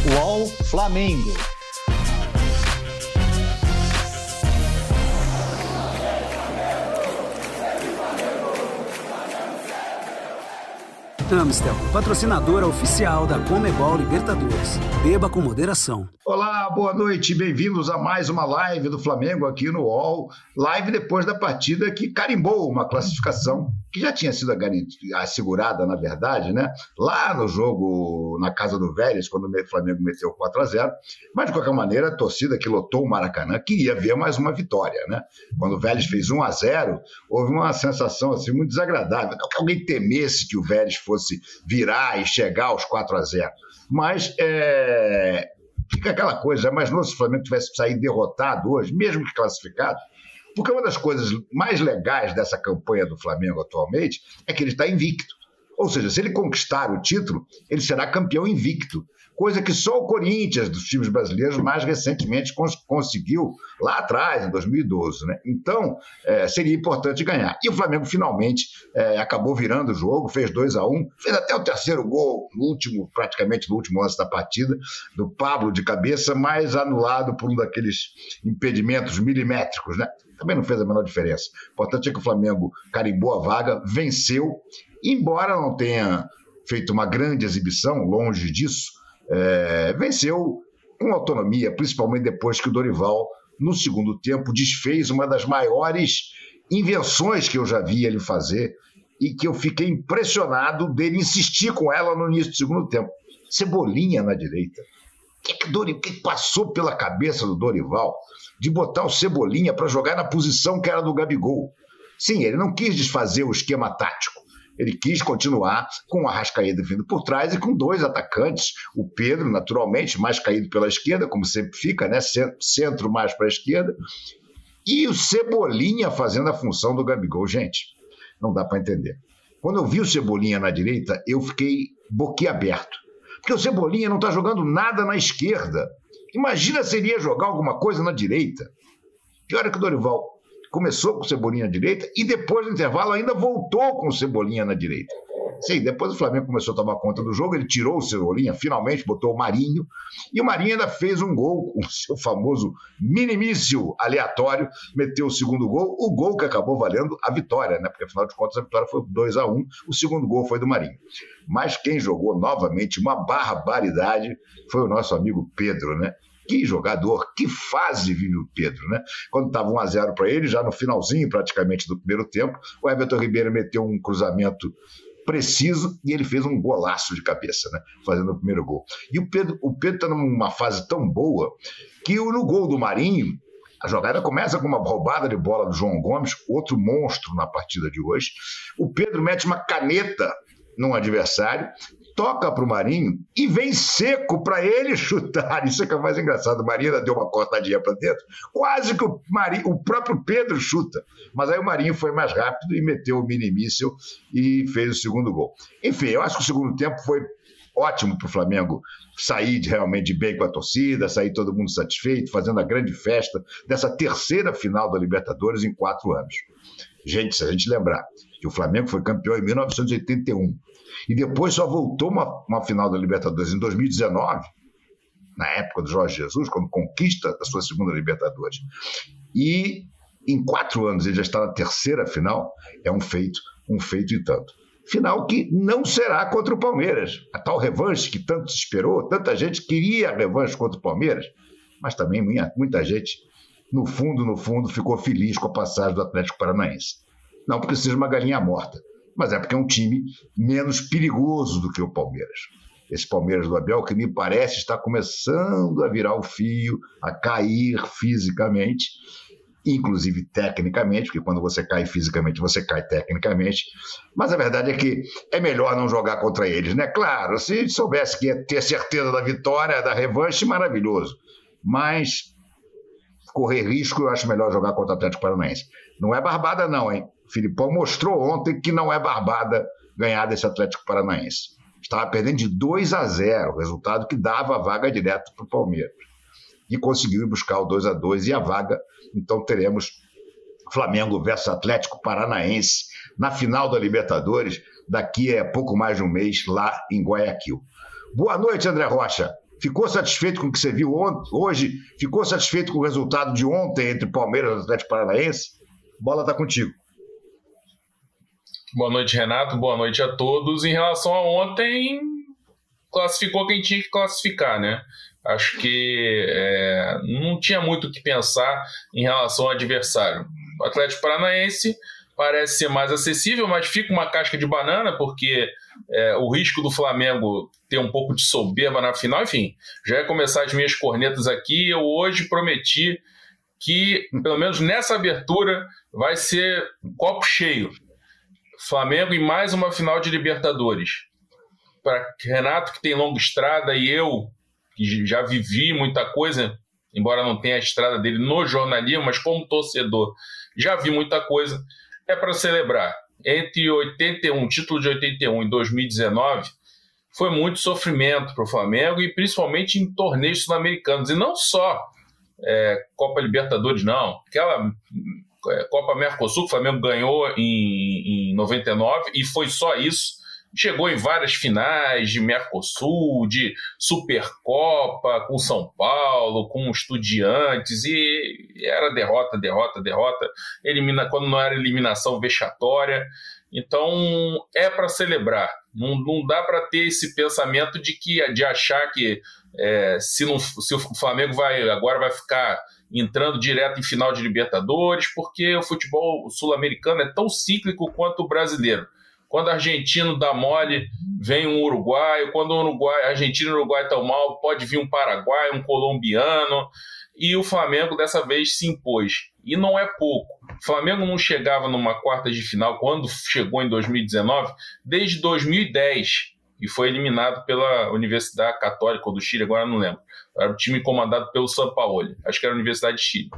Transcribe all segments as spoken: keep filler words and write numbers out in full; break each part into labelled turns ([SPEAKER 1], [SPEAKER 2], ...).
[SPEAKER 1] U O L Flamengo.
[SPEAKER 2] Amstel, patrocinadora oficial da Conmebol Libertadores. Beba com moderação.
[SPEAKER 3] Olá, boa noite, bem-vindos a mais uma live do Flamengo aqui no U O L. Live depois da partida que carimbou uma classificação que já tinha sido assegurada, na verdade, né? Lá no jogo na casa do Vélez, quando o Flamengo meteu quatro a zero. Mas, de qualquer maneira, a torcida que lotou o Maracanã queria ver mais uma vitória, né? Quando o Vélez fez um a zero, houve uma sensação assim, muito desagradável. Não que alguém temesse que o Vélez fosse virar e chegar aos quatro a zero. Mas é... fica aquela coisa, é mais novo se o Flamengo tivesse saído derrotado hoje, mesmo que classificado, porque uma das coisas mais legais dessa campanha do Flamengo atualmente é que ele está invicto. Ou seja, se ele conquistar o título, ele será campeão invicto, coisa que só o Corinthians, dos times brasileiros, mais recentemente cons- conseguiu lá atrás, em dois mil e doze. Né? Então, é, seria importante ganhar. E o Flamengo finalmente é, acabou virando o jogo, fez dois a um, fez até o terceiro gol, no último, praticamente no último lance da partida, do Pablo de cabeça, mas anulado por um daqueles impedimentos milimétricos, né? Também não fez a menor diferença. O importante é que o Flamengo carimbou a vaga, venceu, embora não tenha feito uma grande exibição, longe disso, é, venceu com autonomia, principalmente depois que o Dorival, no segundo tempo, desfez uma das maiores invenções que eu já vi ele fazer e que eu fiquei impressionado dele insistir com ela no início do segundo tempo. Cebolinha na direita. O que, que, Dorival, que passou pela cabeça do Dorival de botar o Cebolinha para jogar na posição que era do Gabigol? Sim, ele não quis desfazer o esquema tático. Ele quis continuar com o Arrascaeta vindo por trás e com dois atacantes. O Pedro, naturalmente, mais caído pela esquerda, como sempre fica, né? Centro mais para a esquerda. E o Cebolinha fazendo a função do Gabigol. Gente, não dá para entender. Quando eu vi o Cebolinha na direita, eu fiquei boquiaberto. Porque o Cebolinha não está jogando nada na esquerda. Imagina se ele ia jogar alguma coisa na direita. Pior que o Dorival começou com o Cebolinha na direita e depois do intervalo ainda voltou com o Cebolinha na direita. Sim, depois o Flamengo começou a tomar conta do jogo, ele tirou o Cebolinha, finalmente botou o Marinho, e o Marinho ainda fez um gol com o seu famoso minimício aleatório, meteu o segundo gol, o gol que acabou valendo a vitória, né? Porque afinal de contas a vitória foi dois a um, o segundo gol foi do Marinho. Mas quem jogou novamente uma barbaridade foi o nosso amigo Pedro, né? Que jogador, que fase vive o Pedro, né? Quando estava um a zero para ele, já no finalzinho praticamente do primeiro tempo, o Everton Ribeiro meteu um cruzamento preciso e ele fez um golaço de cabeça, né? Fazendo o primeiro gol. E o Pedro o Pedro está numa fase tão boa que no gol do Marinho, a jogada começa com uma roubada de bola do João Gomes, outro monstro na partida de hoje. O Pedro mete uma caneta num adversário, toca para o Marinho e vem seco para ele chutar. Isso é que é mais engraçado. O Marinho ainda deu uma cortadinha para dentro. Quase que o, Marinho, o próprio Pedro chuta. Mas aí o Marinho foi mais rápido e meteu o mini-míssil e fez o segundo gol. Enfim, eu acho que o segundo tempo foi ótimo para o Flamengo sair de, realmente bem com a torcida, sair todo mundo satisfeito, fazendo a grande festa dessa terceira final da Libertadores em quatro anos. Gente, se a gente lembrar que o Flamengo foi campeão em mil novecentos e oitenta e um e depois só voltou uma, uma final da Libertadores em dois mil e dezenove, na época do Jorge Jesus, quando conquista a sua segunda Libertadores. E em quatro anos ele já está na terceira final, é um feito, um feito e tanto. Final que não será contra o Palmeiras. A tal revanche que tanto se esperou, tanta gente queria a revanche contra o Palmeiras, mas também muita, muita gente, no fundo, no fundo, ficou feliz com a passagem do Atlético Paranaense. Não porque seja uma galinha morta, mas é porque é um time menos perigoso do que o Palmeiras. Esse Palmeiras do Abel, que me parece está começando a virar o fio, a cair fisicamente, inclusive tecnicamente, porque quando você cai fisicamente, você cai tecnicamente. Mas a verdade é que é melhor não jogar contra eles, né? Claro, se soubesse que ia ter certeza da vitória, da revanche, maravilhoso. Mas correr risco, eu acho melhor jogar contra o Atlético Paranaense. Não é barbada não, hein? O Filipão mostrou ontem que não é barbada ganhar desse Atlético Paranaense. Estava perdendo de dois a zero, resultado que dava a vaga direto para o Palmeiras. E conseguiu ir buscar o dois a dois e a vaga. Então teremos Flamengo versus Atlético Paranaense na final da Libertadores, daqui a pouco mais de um mês, lá em Guayaquil. Boa noite, André Rocha. ficou satisfeito com o que você viu ontem, hoje? Ficou satisfeito com o resultado de ontem entre Palmeiras e Atlético Paranaense? Bola está contigo.
[SPEAKER 1] Boa noite, Renato. Boa noite a todos. Em relação a ontem, classificou quem tinha que classificar, né? Acho que é, não tinha muito o que pensar em relação ao adversário. O Atlético Paranaense parece ser mais acessível, mas fica uma casca de banana, porque é, o risco do Flamengo ter um pouco de soberba na final, enfim, já ia começar as minhas cornetas aqui. Eu hoje prometi que, pelo menos nessa abertura, vai ser copo cheio. Flamengo em mais uma final de Libertadores. Para Renato, que tem longa estrada, e eu, que já vivi muita coisa, embora não tenha a estrada dele no jornalismo, mas como torcedor, já vi muita coisa. É para celebrar. Entre oitenta e um, título de oitenta e um e dois mil e dezenove, foi muito sofrimento para o Flamengo, e principalmente em torneios sul-americanos. E não só é, Copa Libertadores, não. Aquela é, Copa Mercosul que o Flamengo ganhou em, em noventa e nove, e foi só isso. Chegou em várias finais de Mercosul, de Supercopa, com São Paulo, com Estudiantes, e era derrota, derrota, derrota, elimina, quando não era eliminação vexatória. Então é para celebrar. Não, não dá para ter esse pensamento de, que, de achar que é, se, não, se o Flamengo vai, agora vai ficar entrando direto em final de Libertadores, porque o futebol sul-americano é tão cíclico quanto o brasileiro. Quando o argentino dá mole, vem um uruguaio. Quando o Uruguai, argentino e o Uruguai estão mal, pode vir um paraguaio, um colombiano. E o Flamengo dessa vez se impôs. E não é pouco. O Flamengo não chegava numa quarta de final quando chegou em dois mil e dezenove, desde dois mil e dez. E foi eliminado pela Universidade Católica do Chile, agora não lembro. Era o time comandado pelo Sampaoli. Acho que era a Universidade de Chile.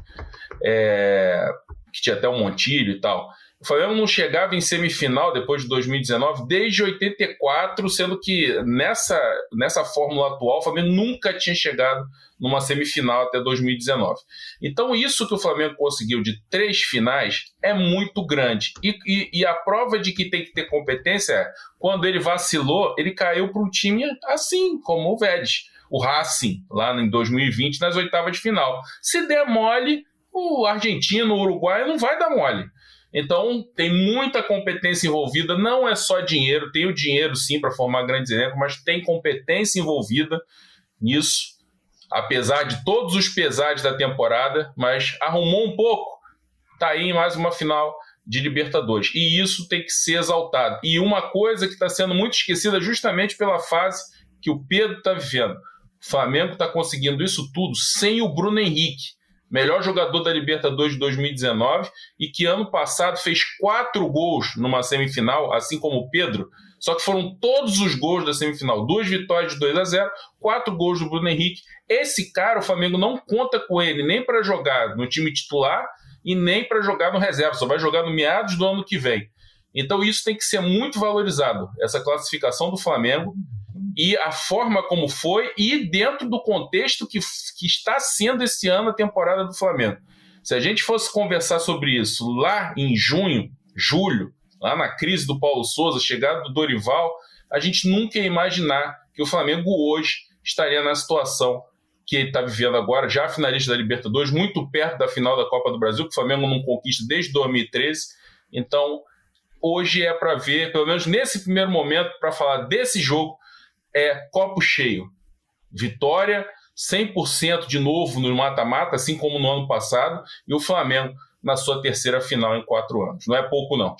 [SPEAKER 1] É, que tinha até um Montilho e tal. O Flamengo não chegava em semifinal depois de dois mil e dezenove desde oitenta e quatro, sendo que nessa, nessa fórmula atual o Flamengo nunca tinha chegado numa semifinal até dois mil e dezenove. Então isso que o Flamengo conseguiu de três finais é muito grande. E, e, e a prova de que tem que ter competência é, quando ele vacilou, ele caiu para um time assim, como o Vélez, o Racing, lá em dois mil e vinte, nas oitavas de final. Se der mole, o argentino, o uruguaio não vai dar mole. Então, tem muita competência envolvida, não é só dinheiro, tem o dinheiro sim para formar grandes elencos, mas tem competência envolvida nisso, apesar de todos os pesares da temporada, mas arrumou um pouco, está aí em mais uma final de Libertadores, e isso tem que ser exaltado. E uma coisa que está sendo muito esquecida justamente pela fase que o Pedro está vivendo, o Flamengo está conseguindo isso tudo sem o Bruno Henrique, melhor jogador da Libertadores de dois mil e dezenove, e que ano passado fez quatro gols numa semifinal, assim como o Pedro, só que foram todos os gols da semifinal, duas vitórias de dois a zero, quatro gols do Bruno Henrique. Esse cara, o Flamengo não conta com ele nem para jogar no time titular e nem para jogar no reserva, só vai jogar no meados do ano que vem. Então isso tem que ser muito valorizado, essa classificação do Flamengo, e a forma como foi, e dentro do contexto que, que está sendo esse ano a temporada do Flamengo. Se a gente fosse conversar sobre isso lá em junho, julho, lá na crise do Paulo Sousa, chegada do Dorival, a gente nunca ia imaginar que o Flamengo hoje estaria na situação que ele está vivendo agora, já finalista da Libertadores, muito perto da final da Copa do Brasil, que o Flamengo não conquista desde dois mil e treze. Então, hoje é para ver, pelo menos nesse primeiro momento, para falar desse jogo, é copo cheio. Vitória, cem por cento de novo no mata-mata, assim como no ano passado, e o Flamengo na sua terceira final em quatro anos. Não é pouco, não.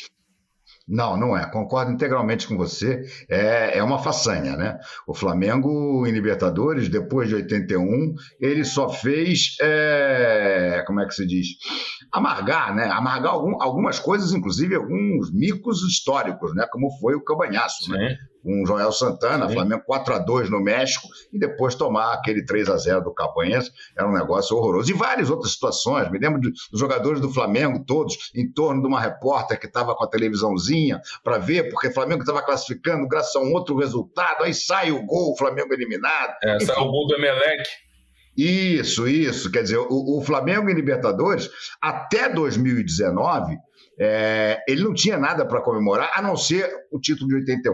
[SPEAKER 3] Não, não é. Concordo integralmente com você. É, é uma façanha, né? O Flamengo em Libertadores, depois de oitenta e um, ele só fez, é, como é que se diz? Amargar, né? Amargar algum, algumas coisas, inclusive alguns micos históricos, né? Como foi o Cabanhaço, né? Com o Joel Santana, Sim. Flamengo quatro a dois no México, e depois tomar aquele três a zero do Cabanhas, era um negócio horroroso. E várias outras situações, me lembro dos jogadores do Flamengo, todos em torno de uma repórter que estava com a televisãozinha para ver, porque o Flamengo estava classificando graças a um outro resultado, aí sai o gol, o Flamengo eliminado.
[SPEAKER 1] É, sai o gol do Emelec.
[SPEAKER 3] Isso, isso, quer dizer, o, o Flamengo em Libertadores, até dois mil e dezenove, é, ele não tinha nada para comemorar, a não ser o título de oitenta e um.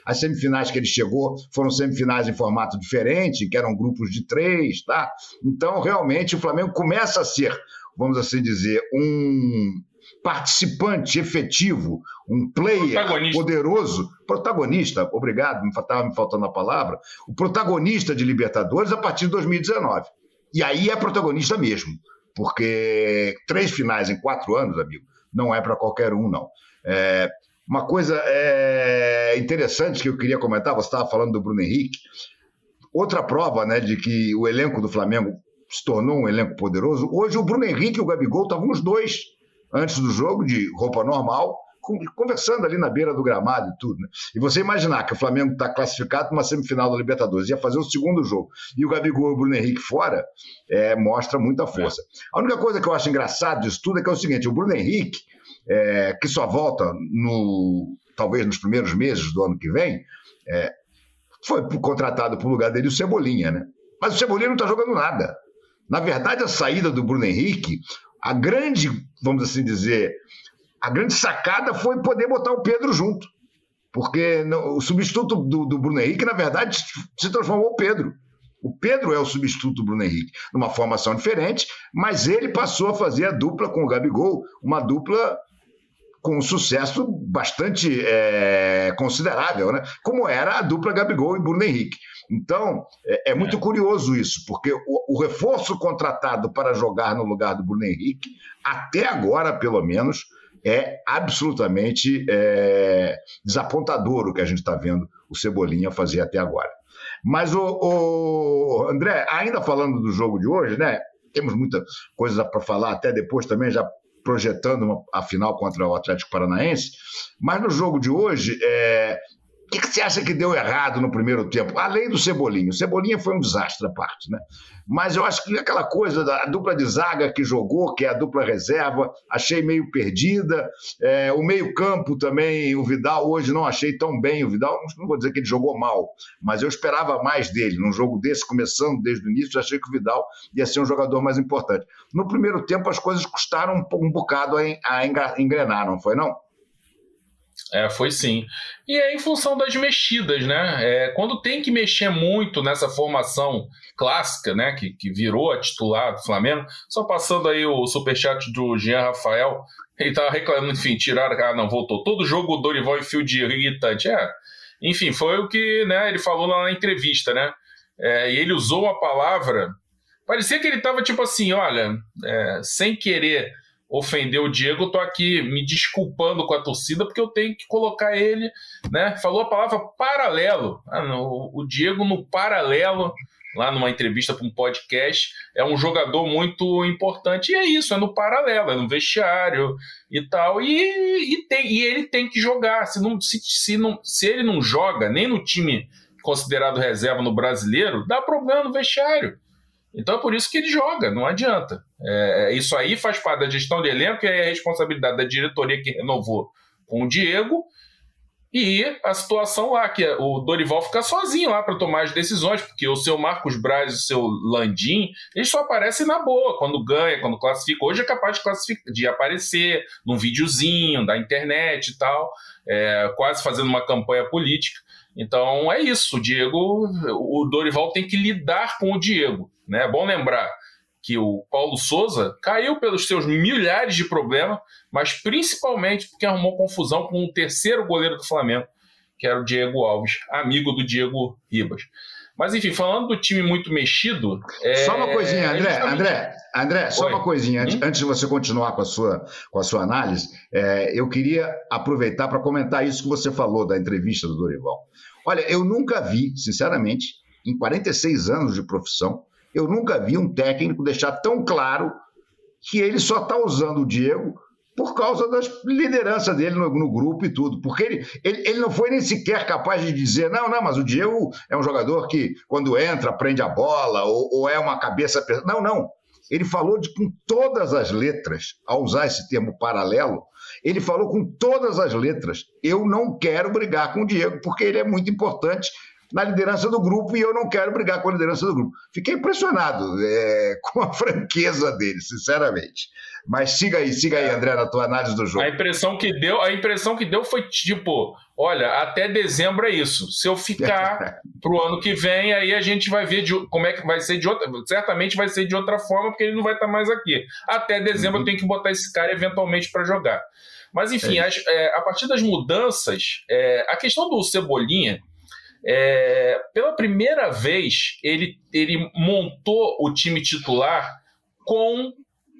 [SPEAKER 3] As semifinais que ele chegou foram semifinais em formato diferente, que eram grupos de três, tá? Então, realmente, o Flamengo começa a ser, vamos assim dizer, um participante efetivo, um player protagonista. poderoso, protagonista, obrigado, me estava me faltando a palavra, o protagonista de Libertadores a partir de dois mil e dezenove. E aí é protagonista mesmo, porque três finais em quatro anos, amigo, não é para qualquer um, não. É, uma coisa é, interessante que eu queria comentar, você estava falando do Bruno Henrique, outra prova, né, de que o elenco do Flamengo se tornou um elenco poderoso. Hoje o Bruno Henrique e o Gabigol estavam os dois antes do jogo, de roupa normal, conversando ali na beira do gramado e tudo, né? E você imaginar que o Flamengo está classificado para uma semifinal da Libertadores, ia fazer o segundo jogo, e o Gabigol e o Bruno Henrique fora, é, mostra muita força. A única coisa que eu acho engraçado disso tudo é que é o seguinte, o Bruno Henrique, é, que só volta no, talvez nos primeiros meses do ano que vem, é, foi contratado para o lugar dele o Cebolinha, né? Mas o Cebolinha não está jogando nada. Na verdade, a saída do Bruno Henrique, a grande, vamos assim dizer, a grande sacada foi poder botar o Pedro junto. Porque o substituto do, do Bruno Henrique, na verdade, se transformou o Pedro. O Pedro é o substituto do Bruno Henrique, numa formação diferente, mas ele passou a fazer a dupla com o Gabigol, uma dupla com um sucesso bastante é, considerável, né? Como era a dupla Gabigol e Bruno Henrique. Então, é, é muito é. curioso isso, porque o, o reforço contratado para jogar no lugar do Bruno Henrique, até agora, pelo menos, é absolutamente é, desapontador o que a gente está vendo o Cebolinha fazer até agora. Mas, o, o André, ainda falando do jogo de hoje, né? Temos muita coisa para falar, até depois também já projetando uma, a final contra o Atlético Paranaense, mas no jogo de hoje, é, o que, que você acha que deu errado no primeiro tempo? Além do Cebolinha. O Cebolinha foi um desastre à parte, né? Mas eu acho que aquela coisa da dupla de zaga que jogou, que é a dupla reserva, achei meio perdida. É, o meio-campo também, o Vidal hoje não achei tão bem. O Vidal, não vou dizer que ele jogou mal, mas eu esperava mais dele. Num jogo desse, começando desde o início, eu achei que o Vidal ia ser um jogador mais importante. No primeiro tempo, as coisas custaram um, um bocado a, a engrenar, não foi, não?
[SPEAKER 1] É, foi sim. E é em função das mexidas, né? É, quando tem que mexer muito nessa formação clássica, né? Que, que virou a titular do Flamengo, só passando aí o superchat do Jean Rafael, ele tava reclamando, enfim, tiraram, ah, não, voltou. Todo jogo o Dorival enfia de irritante. É, enfim, foi o que, né, ele falou lá na entrevista, né? É, e ele usou a palavra, parecia que ele tava tipo assim, olha, é, sem querer ofendeu o Diego, eu tô aqui me desculpando com a torcida porque eu tenho que colocar ele, né? Falou a palavra paralelo. Ah, não, o Diego no paralelo, lá numa entrevista para um podcast, é um jogador muito importante, e é isso, é no paralelo, é no vestiário e tal, e, e, tem, e ele tem que jogar. Se, não, se, se, não, se ele não joga nem no time considerado reserva no Brasileiro, dá problema no vestiário. Então é por isso que ele joga, não adianta. É, isso aí faz parte da gestão de elenco, que é a responsabilidade da diretoria que renovou com o Diego, e a situação lá, que o Dorival fica sozinho lá para tomar as decisões, porque o seu Marcos Braz e o seu Landim, eles só aparecem na boa, quando ganha, quando classifica. Hoje é capaz de, classificar, de aparecer num videozinho da internet e tal, é, quase fazendo uma campanha política. Então é isso, o Diego, o Dorival tem que lidar com o Diego, né? É bom lembrar que o Paulo Souza caiu pelos seus milhares de problemas, mas principalmente porque arrumou confusão com o terceiro goleiro do Flamengo, que era o Diego Alves, amigo do Diego Ribas. Mas enfim, falando do time muito mexido... É...
[SPEAKER 3] Só uma coisinha, André, justamente... André, André, só Oi. uma coisinha, antes, hum? antes de você continuar com a sua, com a sua análise, é, eu queria aproveitar para comentar isso que você falou da entrevista do Dorival. Olha, eu nunca vi, sinceramente, em quarenta e seis anos de profissão, eu nunca vi um técnico deixar tão claro que ele só está usando o Diego por causa das lideranças dele no, no grupo e tudo. Porque ele, ele, ele não foi nem sequer capaz de dizer, não, não, mas o Diego é um jogador que, quando entra, prende a bola, ou, ou é uma cabeça... Não, não. Ele falou de, com todas as letras, ao usar esse termo paralelo, ele falou com todas as letras, eu não quero brigar com o Diego, porque ele é muito importante na liderança do grupo e eu não quero brigar com a liderança do grupo. Fiquei impressionado é, com a franqueza dele, sinceramente. Mas siga aí, siga aí, André, na tua análise do jogo.
[SPEAKER 1] A impressão que deu, a impressão que deu foi tipo, olha, até dezembro é isso. Se eu ficar pro ano que vem, aí a gente vai ver de, como é que vai ser de outra. Certamente vai ser de outra forma, porque ele não vai estar mais aqui. Até dezembro uhum. eu tenho que botar esse cara eventualmente para jogar. Mas, enfim, é. as, é, a partir das mudanças, é, a questão do Cebolinha, é, pela primeira vez, ele, ele montou o time titular com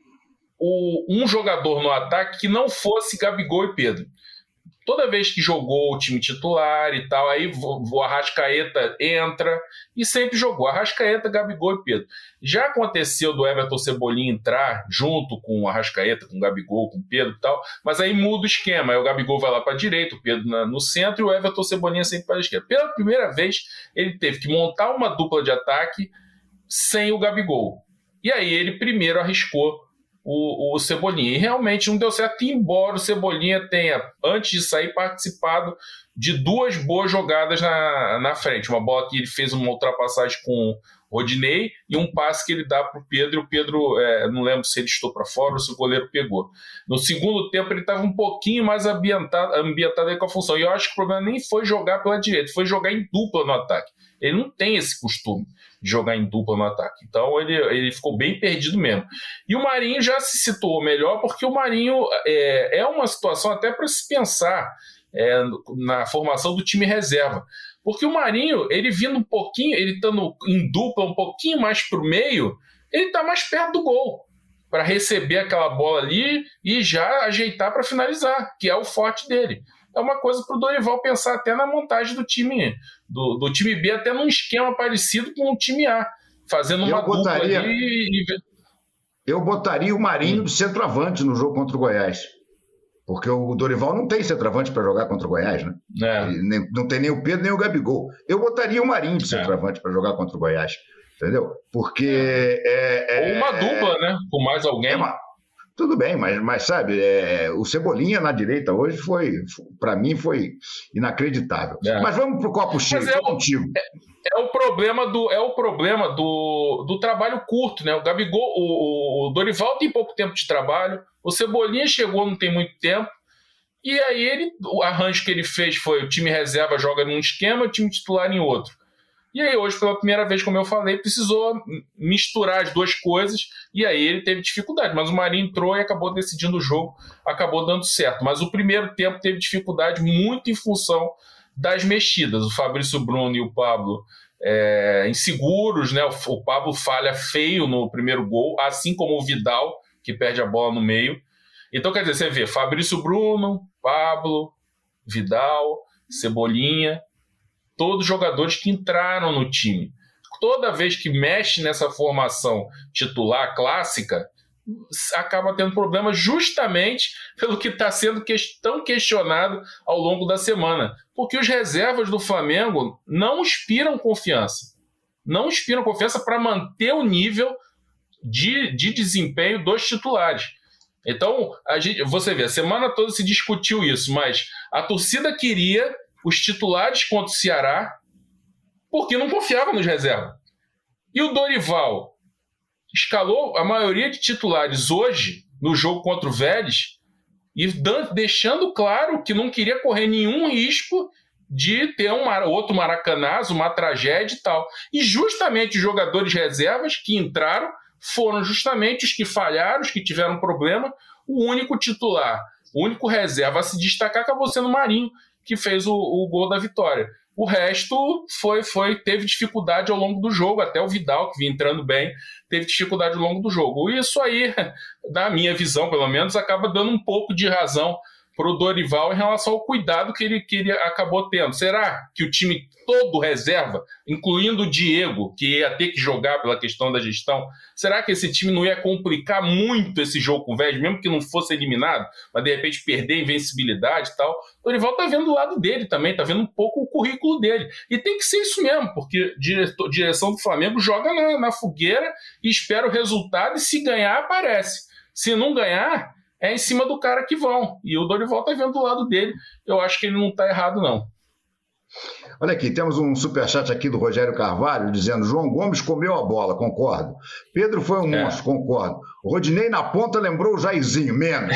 [SPEAKER 1] o, um jogador no ataque que não fosse Gabigol e Pedro. Toda vez que jogou o time titular e tal, aí o Arrascaeta entra e sempre jogou Arrascaeta, Gabigol e Pedro. Já aconteceu do Everton Cebolinha entrar junto com o Arrascaeta, com o Gabigol, com o Pedro e tal, mas aí muda o esquema. Aí o Gabigol vai lá para a direita, o Pedro na, no centro e o Everton Cebolinha sempre para a esquerda. Pela primeira vez, ele teve que montar uma dupla de ataque sem o Gabigol. E aí ele primeiro arriscou O, o Cebolinha. E realmente não deu certo, embora o Cebolinha tenha, antes de sair, participado de duas boas jogadas na, na frente. Uma bola que ele fez uma ultrapassagem com o Rodinei e um passe que ele dá para o Pedro. O Pedro, é, não lembro se ele estou para fora ou se o goleiro pegou. No segundo tempo, ele estava um pouquinho mais ambientado, ambientado aí com a função. E eu acho que o problema nem foi jogar pela direita, foi jogar em dupla no ataque. Ele não tem esse costume de jogar em dupla no ataque. Então ele, ele ficou bem perdido mesmo. E o Marinho já se situou melhor, porque o Marinho é, é uma situação até para se pensar é, na formação do time reserva. Porque o Marinho, ele vindo um pouquinho, ele estando em dupla um pouquinho mais para o meio, ele está mais perto do gol, para receber aquela bola ali e já ajeitar para finalizar, que é o forte dele. É uma coisa para o Dorival pensar até na montagem do time, do, do time B, até num esquema parecido com o time A, fazendo uma
[SPEAKER 3] eu botaria,
[SPEAKER 1] dupla ali e...
[SPEAKER 3] Eu botaria o Marinho do centroavante no jogo contra o Goiás, porque o Dorival não tem centroavante para jogar contra o Goiás, né? É. Nem, não tem nem o Pedro nem o Gabigol. Eu botaria o Marinho de centroavante é. para jogar contra o Goiás, entendeu? Porque... É, é,
[SPEAKER 1] Ou uma dupla, né? Com mais alguém.
[SPEAKER 3] É uma... Tudo bem, mas, mas sabe, é, o Cebolinha na direita hoje foi, para mim, foi inacreditável. É. Mas vamos pro copo cheio,
[SPEAKER 1] é
[SPEAKER 3] contigo.
[SPEAKER 1] É, é o problema, do, é o problema do, do trabalho curto, né? O Gabigol, o, o Dorival tem pouco tempo de trabalho, o Cebolinha chegou não tem muito tempo, e aí ele, o arranjo que ele fez foi o time reserva joga num esquema, o time titular em outro. E aí hoje, pela primeira vez, como eu falei, precisou misturar as duas coisas e aí ele teve dificuldade. Mas o Marinho entrou e acabou decidindo o jogo, acabou dando certo. Mas o primeiro tempo teve dificuldade muito em função das mexidas. O Fabrício Bruno e o Pablo é, inseguros, né? O, o Pablo falha feio no primeiro gol, assim como o Vidal, que perde a bola no meio. Então, quer dizer, você vê Fabrício Bruno, Pablo, Vidal, Cebolinha... todos jogadores que entraram no time. Toda vez que mexe nessa formação titular clássica, acaba tendo problema justamente pelo que está sendo que, tão questionado ao longo da semana. Porque os reservas do Flamengo não inspiram confiança. Não inspiram confiança para manter o nível de, de desempenho dos titulares. Então, a gente, você vê, a semana toda se discutiu isso, mas a torcida queria os titulares contra o Ceará, porque não confiava nos reservas. E o Dorival escalou a maioria de titulares hoje, no jogo contra o Vélez, e deixando claro que não queria correr nenhum risco de ter um outro Maracanazo, uma tragédia e tal. E justamente os jogadores reservas que entraram foram justamente os que falharam, os que tiveram problema. O único titular, o único reserva a se destacar acabou sendo o Marinho, que fez o, o gol da vitória. O resto foi, foi, teve dificuldade ao longo do jogo, até o Vidal, que vinha entrando bem, teve dificuldade ao longo do jogo. Isso aí, na minha visão, pelo menos, acaba dando um pouco de razão para o Dorival em relação ao cuidado que ele, que ele acabou tendo. Será que o time todo reserva, incluindo o Diego, que ia ter que jogar pela questão da gestão, será que esse time não ia complicar muito esse jogo com o Vélez, mesmo que não fosse eliminado, mas de repente perder a invencibilidade e tal? O Dorival está vendo do lado dele também, está vendo um pouco o currículo dele. E tem que ser isso mesmo, porque a direção do Flamengo joga na, na fogueira e espera o resultado, e se ganhar, aparece. Se não ganhar, é em cima do cara que vão. E o Dorival tá vendo do lado dele. Eu acho que ele não tá errado, não.
[SPEAKER 3] Olha aqui, temos um superchat aqui do Rogério Carvalho dizendo: João Gomes comeu a bola, concordo. Pedro foi um é. monstro, concordo. Rodinei na ponta lembrou o Jairzinho, menos.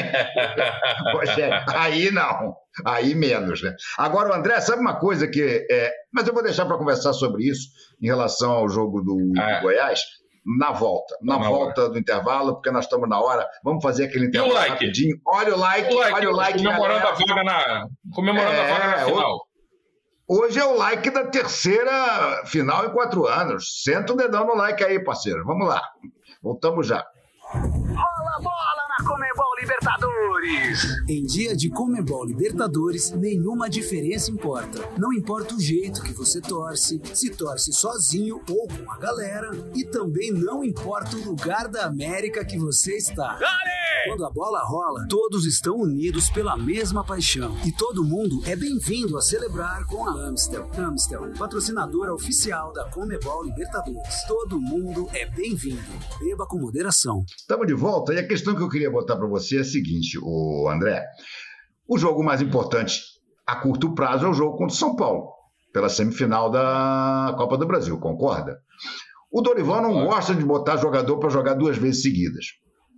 [SPEAKER 3] Rogério, aí não, aí menos, né? Agora, o André, sabe uma coisa que... É... Mas eu vou deixar para conversar sobre isso em relação ao jogo do, ah. do Goiás na volta, na, na volta hora. do intervalo, porque nós estamos na hora. Vamos fazer aquele intervalo
[SPEAKER 1] like?
[SPEAKER 3] rapidinho. Olha o like, o like olha o like.
[SPEAKER 1] Comemorando a vaga na, comemorando é, a vaga na final.
[SPEAKER 3] Hoje é o like da terceira final em quatro anos. Senta o dedão no like aí, parceiro. Vamos lá. Voltamos já.
[SPEAKER 2] Rola bola na Conmebol Libertadores. Em dia de Conmebol Libertadores, nenhuma diferença importa. Não importa o jeito que você torce, se torce sozinho ou com a galera, e também não importa o lugar da América que você está. Dale! Quando a bola rola, todos estão unidos pela mesma paixão. E todo mundo é bem-vindo a celebrar com a Amstel. Amstel, patrocinadora oficial da Conmebol Libertadores. Todo mundo é bem-vindo. Beba com moderação.
[SPEAKER 3] Estamos de volta e a questão que eu queria botar para você é a seguinte, o André. O jogo mais importante a curto prazo é o jogo contra o São Paulo, pela semifinal da Copa do Brasil, concorda? O Dorival não gosta de botar jogador para jogar duas vezes seguidas.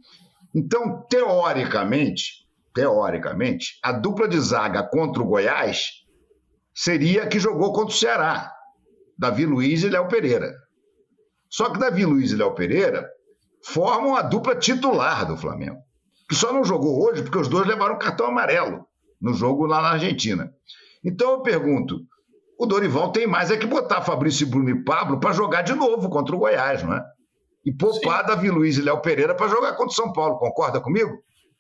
[SPEAKER 3] Então, teoricamente, teoricamente, a dupla de zaga contra o Goiás seria a que jogou contra o Ceará, Davi Luiz e Léo Pereira. Só que Davi Luiz e Léo Pereira formam a dupla titular do Flamengo, que só não jogou hoje porque os dois levaram cartão amarelo no jogo lá na Argentina. Então eu pergunto, o Dorival tem mais é que botar Fabrício, Bruno e Pablo para jogar de novo contra o Goiás, não é? E poupar Sim. Davi Luiz e Léo Pereira para jogar contra o São Paulo, concorda comigo?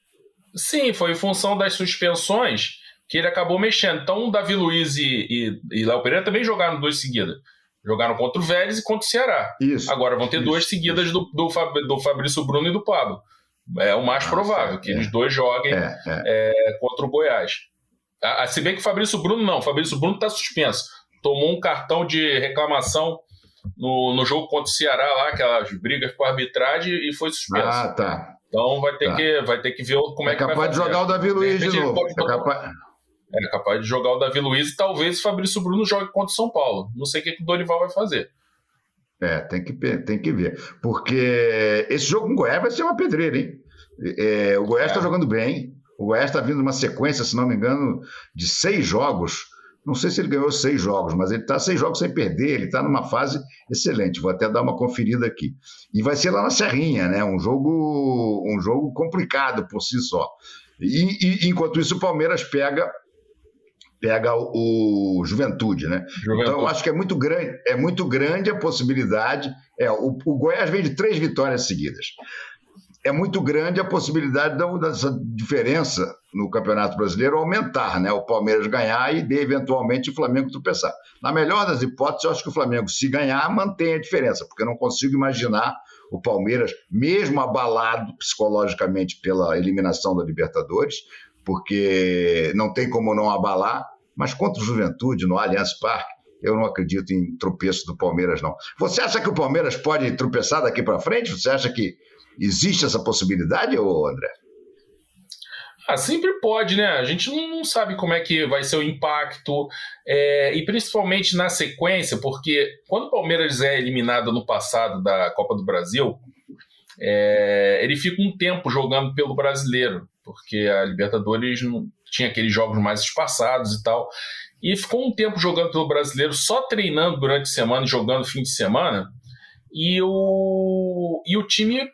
[SPEAKER 1] Sim, foi em função das suspensões que ele acabou mexendo. Então o Davi Luiz e, e, e Léo Pereira também jogaram duas seguidas. Jogaram contra o Vélez e contra o Ceará. Isso, Agora vão ter isso, duas seguidas isso. do, do, Fab, do Fabrício Bruno e do Pablo. É o mais ah, provável, é, que é. eles dois joguem é, é. É, contra o Goiás. Ah, se bem que o Fabrício Bruno não, o Fabrício Bruno está suspenso. Tomou um cartão de reclamação no, no jogo contra o Ceará, lá, aquelas brigas com a arbitragem, e foi suspenso.
[SPEAKER 3] Ah, tá.
[SPEAKER 1] Então vai ter, tá. que, vai ter que ver como é, é que vai fazer.
[SPEAKER 3] É capaz de jogar o Davi Luiz de, de novo. É capaz...
[SPEAKER 1] é capaz de jogar o Davi Luiz e talvez o Fabrício Bruno jogue contra o São Paulo. Não sei o que, que o Dorival vai fazer.
[SPEAKER 3] É, tem que, tem que ver. Porque esse jogo com o Goiás vai ser uma pedreira, hein? É, o Goiás está é. jogando bem. O Goiás está vindo uma sequência, se não me engano, de seis jogos. Não sei se ele ganhou seis jogos, mas ele está seis jogos sem perder. Ele está numa fase excelente. Vou até dar uma conferida aqui. E vai ser lá na Serrinha, né? Um jogo, um jogo complicado por si só. E, e enquanto isso, o Palmeiras pega... pega o, o Juventude, né? Juventude. Então, eu acho que é muito grande, é muito grande a possibilidade... É, o, o Goiás vem de três vitórias seguidas. É muito grande a possibilidade dessa diferença no Campeonato Brasileiro aumentar, né? O Palmeiras ganhar e, eventualmente, o Flamengo tropeçar. Na melhor das hipóteses, eu acho que o Flamengo, se ganhar, mantém a diferença, porque eu não consigo imaginar o Palmeiras, mesmo abalado psicologicamente pela eliminação da Libertadores, porque não tem como não abalar, mas contra o Juventude, no Allianz Parque, eu não acredito em tropeço do Palmeiras, não. Você acha que o Palmeiras pode tropeçar daqui para frente? Você acha que existe essa possibilidade, ô André?
[SPEAKER 1] Ah, sempre pode, né? A gente não, não sabe como é que vai ser o impacto, é, e principalmente na sequência, porque quando o Palmeiras é eliminado no passado da Copa do Brasil, é, ele fica um tempo jogando pelo Brasileiro, porque a Libertadores não tinha aqueles jogos mais espaçados e tal, e ficou um tempo jogando pelo Brasileiro, só treinando durante a semana e jogando fim de semana, e o, e o time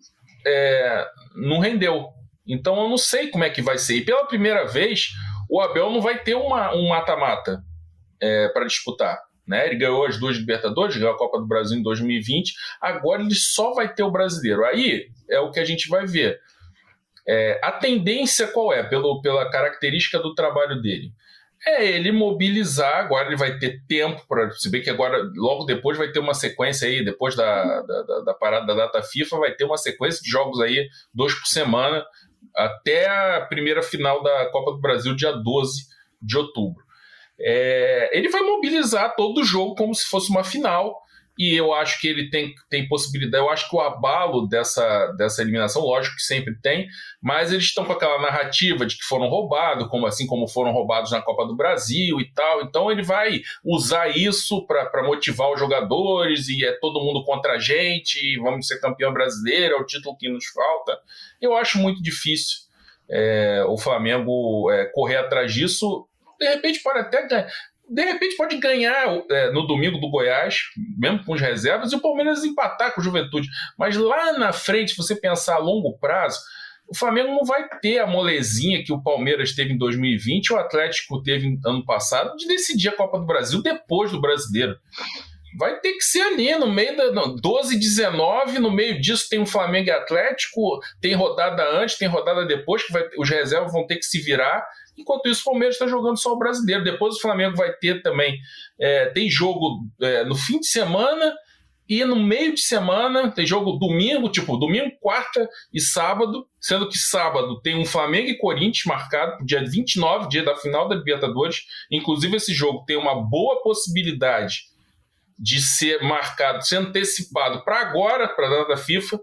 [SPEAKER 1] é, não rendeu. Então eu não sei como é que vai ser. E pela primeira vez, o Abel não vai ter uma, um mata-mata é, para disputar. Né? Ele ganhou as duas Libertadores, ganhou a Copa do Brasil em dois mil e vinte, agora ele só vai ter o Brasileiro. Aí é o que a gente vai ver. É, a tendência qual é, pelo, pela característica do trabalho dele? É ele mobilizar, agora ele vai ter tempo para perceber que agora, logo depois vai ter uma sequência aí, depois da, da, da parada da data FIFA, vai ter uma sequência de jogos aí, dois por semana, até a primeira final da Copa do Brasil, dia doze de outubro. É, ele vai mobilizar todo o jogo como se fosse uma final e eu acho que ele tem, tem possibilidade, eu acho que o abalo dessa, dessa eliminação, lógico que sempre tem, mas eles estão com aquela narrativa de que foram roubados, como, assim como foram roubados na Copa do Brasil e tal, então ele vai usar isso para motivar os jogadores, e é todo mundo contra a gente, e vamos ser campeão brasileiro, é o título que nos falta. Eu acho muito difícil é, o Flamengo é, correr atrás disso. De repente pode até ganhar. De repente pode ganhar é, no domingo do Goiás, mesmo com os reservas, e o Palmeiras empatar com o Juventude. Mas lá na frente, se você pensar a longo prazo, o Flamengo não vai ter a molezinha que o Palmeiras teve em dois mil e vinte, o Atlético teve ano passado, de decidir a Copa do Brasil depois do Brasileiro. Vai ter que ser ali, no meio da não, doze, dezenove, no meio disso tem o Flamengo e Atlético, tem rodada antes, tem rodada depois, que vai, os reservas vão ter que se virar. Enquanto isso, o Palmeiras está jogando só o Brasileiro. Depois o Flamengo vai ter também, é, tem jogo é, no fim de semana e no meio de semana, tem jogo domingo, tipo domingo, quarta e sábado, sendo que sábado tem um Flamengo e Corinthians marcado para o dia vinte e nove, dia da final da Libertadores. Inclusive esse jogo tem uma boa possibilidade de ser marcado, ser antecipado para agora, para a data da FIFA,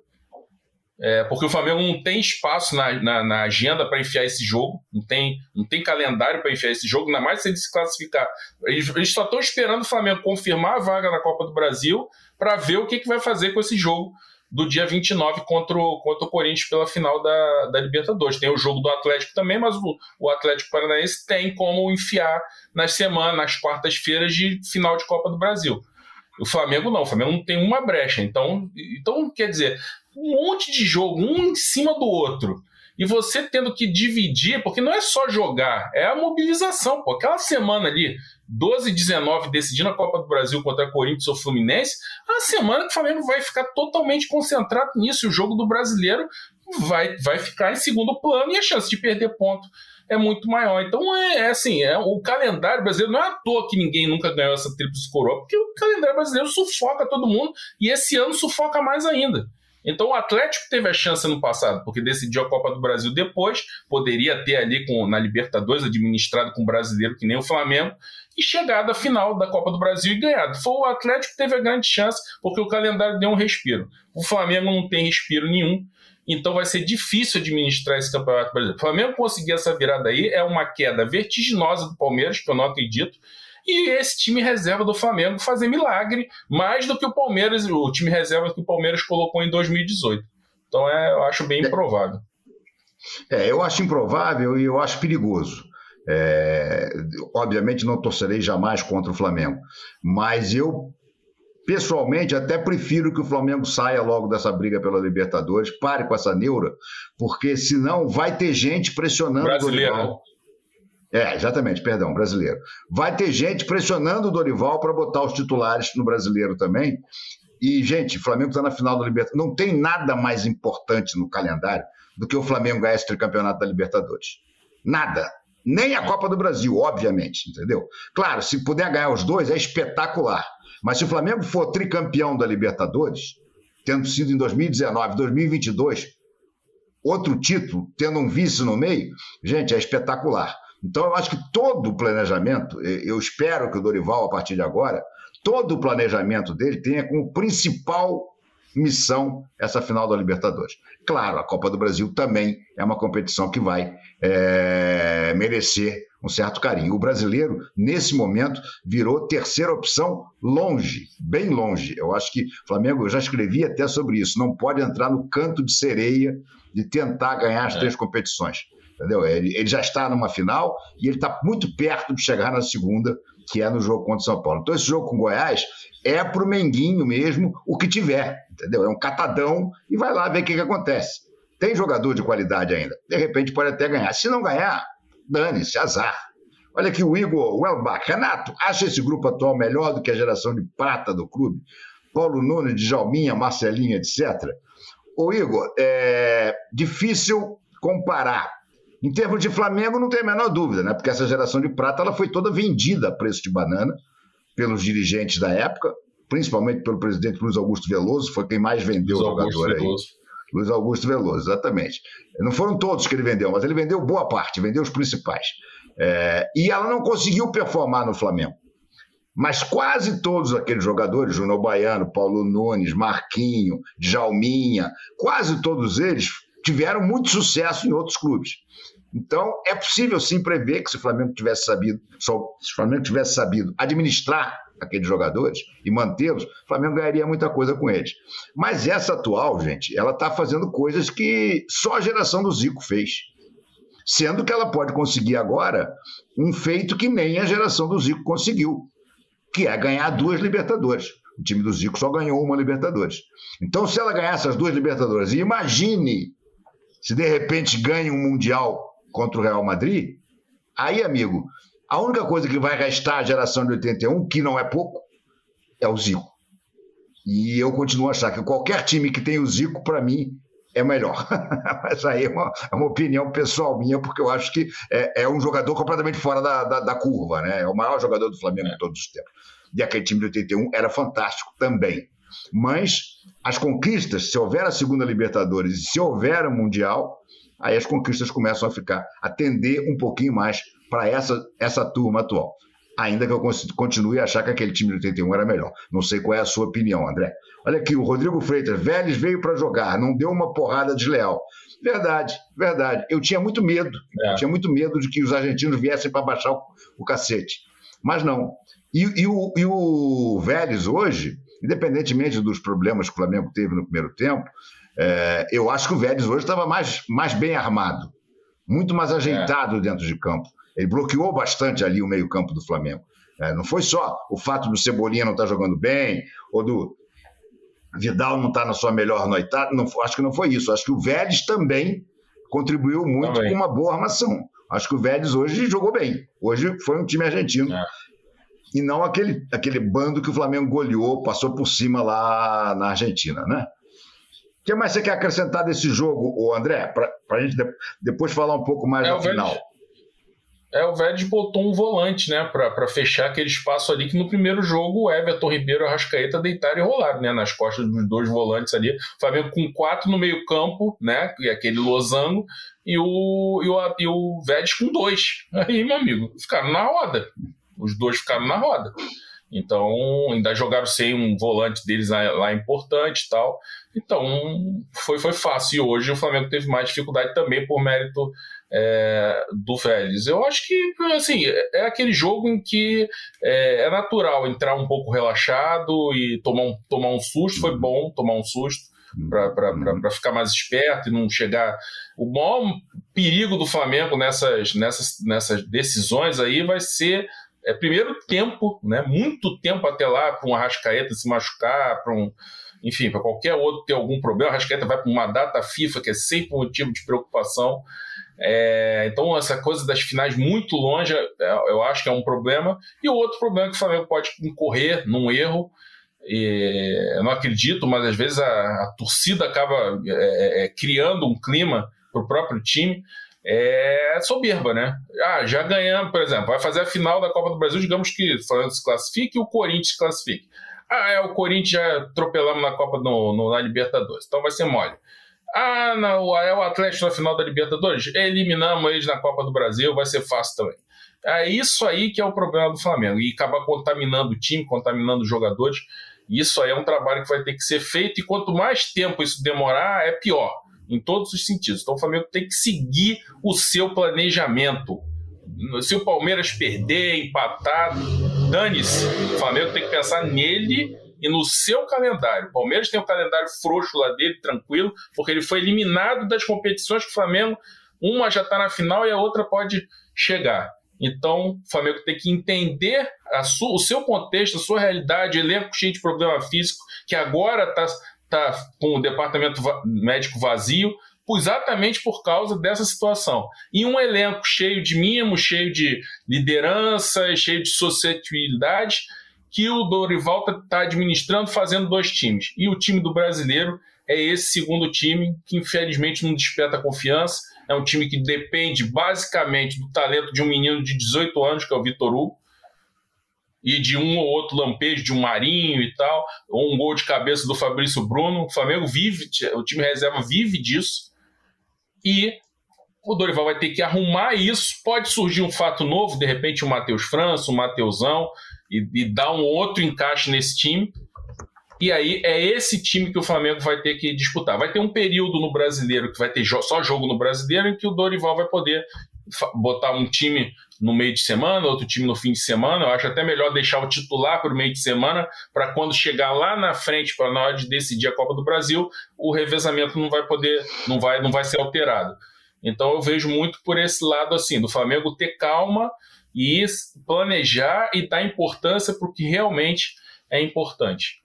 [SPEAKER 1] é, porque o Flamengo não tem espaço na, na, na agenda para enfiar esse jogo, não tem, não tem calendário para enfiar esse jogo, ainda mais se ele se classificar. Eles, eles só estão esperando o Flamengo confirmar a vaga na Copa do Brasil para ver o que, que vai fazer com esse jogo do dia vinte e nove contra o, contra o Corinthians pela final da, da Libertadores. Tem o jogo do Atlético também, mas o, o Atlético Paranaense tem como enfiar nas semanas, nas quartas-feiras de final de Copa do Brasil. O Flamengo não, o Flamengo não tem uma brecha. Então, então, quer dizer, um monte de jogo, um em cima do outro. E você tendo que dividir, porque não é só jogar, é a mobilização. Pô. Aquela semana ali, doze, dezenove, decidindo a Copa do Brasil contra Corinthians ou Fluminense, é uma semana que o Flamengo vai ficar totalmente concentrado nisso. O jogo do Brasileiro vai, vai ficar em segundo plano e a chance de perder ponto é muito maior. Então, é, é assim, é, o calendário brasileiro não é à toa que ninguém nunca ganhou essa tríplice coroa, porque o calendário brasileiro sufoca todo mundo e esse ano sufoca mais ainda. Então, o Atlético teve a chance no passado, porque decidiu a Copa do Brasil depois, poderia ter ali com, na Libertadores, administrado com o brasileiro, que nem o Flamengo, e chegado à final da Copa do Brasil e ganhado. Foi o Atlético que teve a grande chance, porque o calendário deu um respiro. O Flamengo não tem respiro nenhum, então vai ser difícil administrar esse Campeonato Brasileiro. O Flamengo conseguir essa virada aí é uma queda vertiginosa do Palmeiras, que eu não acredito, e esse time reserva do Flamengo fazer milagre, mais do que o Palmeiras, o time reserva que o Palmeiras colocou em dois mil e dezoito. Então é, eu acho bem improvável.
[SPEAKER 3] É, eu acho improvável e eu acho perigoso. É, obviamente não torcerei jamais contra o Flamengo, mas eu pessoalmente até prefiro que o Flamengo saia logo dessa briga pela Libertadores, pare com essa neura, porque senão vai ter gente pressionando
[SPEAKER 1] brasileiro.
[SPEAKER 3] o Dorival. É, exatamente, perdão, brasileiro. Vai ter gente pressionando o Dorival para botar os titulares no brasileiro também. E, gente, o Flamengo está na final da Libertadores. Não tem nada mais importante no calendário do que o Flamengo ganhar esse tricampeonato da Libertadores. Nada. Nem a Copa do Brasil, obviamente, entendeu? Claro, se puder ganhar os dois, é espetacular. Mas se o Flamengo for tricampeão da Libertadores, tendo sido em dois mil e dezenove, dois mil e vinte e dois, outro título, tendo um vice no meio, gente, é espetacular. Então, eu acho que todo o planejamento, eu espero que o Dorival, a partir de agora, todo o planejamento dele tenha como principal missão essa final da Libertadores. Claro, a Copa do Brasil também é uma competição que vai é, merecer um certo carinho. O brasileiro, nesse momento, virou terceira opção longe, bem longe. Eu acho que o Flamengo, eu já escrevi até sobre isso, não pode entrar no canto de sereia de tentar ganhar as é. três competições. Entendeu? Ele, ele já está numa final e ele está muito perto de chegar na segunda, que é no jogo contra o São Paulo. Então esse jogo com o Goiás é pro Menguinho mesmo, o que tiver, entendeu? É um catadão e vai lá ver o que, que acontece. Tem jogador de qualidade ainda, de repente pode até ganhar. Se não ganhar, dane-se, azar. Olha aqui o Igor Welbach. Renato, acha esse grupo atual melhor do que a geração de prata do clube? Paulo Nunes, Djalminha, Marcelinho, etcétera. Ô Igor, é difícil comparar. Em termos de Flamengo, não tem a menor dúvida, né? Porque essa geração de prata ela foi toda vendida a preço de banana pelos dirigentes da época, principalmente pelo presidente Luiz Augusto Veloso, foi quem mais vendeu o jogador aí. Luiz Augusto Veloso, exatamente. Não foram todos que ele vendeu, mas ele vendeu boa parte, vendeu os principais. É, e ela não conseguiu performar no Flamengo. Mas quase todos aqueles jogadores, Júnior Baiano, Paulo Nunes, Marquinho, Djalminha, quase todos eles tiveram muito sucesso em outros clubes. Então, é possível sim prever que se o Flamengo tivesse sabido, se o Flamengo tivesse sabido administrar aqueles jogadores e mantê-los, o Flamengo ganharia muita coisa com eles. Mas essa atual, gente, ela está fazendo coisas que só a geração do Zico fez. Sendo que ela pode conseguir agora um feito que nem a geração do Zico conseguiu, que é ganhar duas Libertadores. O time do Zico só ganhou uma Libertadores. Então, se ela ganhar essas duas Libertadores, e imagine se de repente ganha um Mundial contra o Real Madrid, aí, amigo, a única coisa que vai restar à geração de oitenta e um, que não é pouco, é o Zico. E eu continuo a achar que qualquer time que tem o Zico, para mim, é melhor. Mas aí é uma, é uma opinião pessoal minha, porque eu acho que é, é um jogador completamente fora da, da, da curva, né? É o maior jogador do Flamengo de todos os tempos. E aquele time de oitenta e um era fantástico também. Mas as conquistas, se houver a segunda Libertadores e se houver o Mundial, aí as conquistas começam a ficar, a tender um pouquinho mais para essa, essa turma atual. Ainda que eu continue a achar que aquele time de oitenta e um era melhor. Não sei qual é a sua opinião, André. Olha aqui, o Rodrigo Freitas, Vélez veio para jogar, não deu uma porrada desleal. Verdade, verdade. Eu tinha muito medo, é. eu tinha muito medo de que os argentinos viessem para baixar o, o cacete. Mas não. E, e, o, e o Vélez hoje, independentemente dos problemas que o Flamengo teve no primeiro tempo, é, eu acho que o Vélez hoje estava mais, mais bem armado, muito mais ajeitado é. dentro de campo. Ele bloqueou bastante ali o meio-campo do Flamengo. É, não foi só o fato do Cebolinha não estar jogando bem, ou do Vidal não estar na sua melhor noitada. Não, acho que não foi isso. Acho que o Vélez também contribuiu muito também. com uma boa armação. Acho que o Vélez hoje jogou bem. Hoje foi um time argentino. É. E não aquele, aquele bando que o Flamengo goleou, passou por cima lá na Argentina, né? O que mais você quer acrescentar desse jogo, André? Para a gente depois falar um pouco mais é no final. Vélez.
[SPEAKER 1] É, o Vélez botou um volante, né, para fechar aquele espaço ali que no primeiro jogo o Everton Ribeiro e o Arrascaeta deitaram e rolaram, né, nas costas dos dois volantes ali. O Flamengo com quatro no meio campo, né, e aquele losango, e o, e o, e o Vélez com dois. Aí, meu amigo, ficaram na roda. Os dois ficaram na roda. Então, ainda jogaram sem um volante deles lá, lá importante e tal. Então, foi, foi fácil. E hoje o Flamengo teve mais dificuldade também por mérito é, do Vélez. Eu acho que, assim, é aquele jogo em que é, é natural entrar um pouco relaxado e tomar um, tomar um susto. Foi bom tomar um susto para ficar mais esperto e não chegar... O maior perigo do Flamengo nessas, nessas, nessas decisões aí vai ser... É, primeiro tempo, né? Muito tempo até lá para um Arrascaeta se machucar, para um, enfim, para qualquer outro ter algum problema. O Arrascaeta vai para uma data FIFA que é sempre motivo de preocupação. É, então, essa coisa das finais muito longe, eu acho que é um problema. E o outro problema é que o Flamengo pode incorrer num erro. E, eu não acredito, mas às vezes a, a torcida acaba é, é, criando um clima para o próprio time. É soberba, né? Ah, já ganhamos, por exemplo, vai fazer a final da Copa do Brasil, digamos que o Flamengo se classifique e o Corinthians se classifique. Ah, é, o Corinthians já atropelamos na Copa no, no, na Libertadores, então vai ser mole. Ah, não, é o Atlético na final da Libertadores, eliminamos eles na Copa do Brasil, vai ser fácil também. É isso aí que é o problema do Flamengo, e acabar contaminando o time, contaminando os jogadores. Isso aí é um trabalho que vai ter que ser feito, e quanto mais tempo isso demorar, é pior. Em todos os sentidos. Então o Flamengo tem que seguir o seu planejamento. Se o Palmeiras perder, empatar, dane-se. O Flamengo tem que pensar nele e no seu calendário. O Palmeiras tem um calendário frouxo lá dele, tranquilo, porque ele foi eliminado das competições que o Flamengo, uma já está na final e a outra pode chegar. Então o Flamengo tem que entender a sua, o seu contexto, a sua realidade, elenco cheio de problema físico, que agora está... está com o departamento médico vazio, exatamente por causa dessa situação. E um elenco cheio de mimos, cheio de liderança, cheio de suscetibilidade, que o Dorival está administrando, fazendo dois times. E o time do brasileiro é esse segundo time, que infelizmente não desperta confiança. É um time que depende basicamente do talento de um menino de dezoito anos, que é o Vitor Hugo, e de um ou outro lampejo de um Marinho e tal, ou um gol de cabeça do Fabrício Bruno. O Flamengo vive, o time reserva vive disso, e o Dorival vai ter que arrumar isso. Pode surgir um fato novo, de repente um Matheus França, um Mateusão, e, e dar um outro encaixe nesse time. E aí é esse time que o Flamengo vai ter que disputar. Vai ter um período no Brasileiro que vai ter jo- só jogo no Brasileiro, em que o Dorival vai poder fa- botar um time no meio de semana, outro time no fim de semana. Eu acho até melhor deixar o titular para o meio de semana, para quando chegar lá na frente, para na hora de decidir a Copa do Brasil, o revezamento não vai poder, não vai, não vai ser alterado. Então eu vejo muito por esse lado assim, do Flamengo ter calma e planejar e dar importância para o que realmente é importante.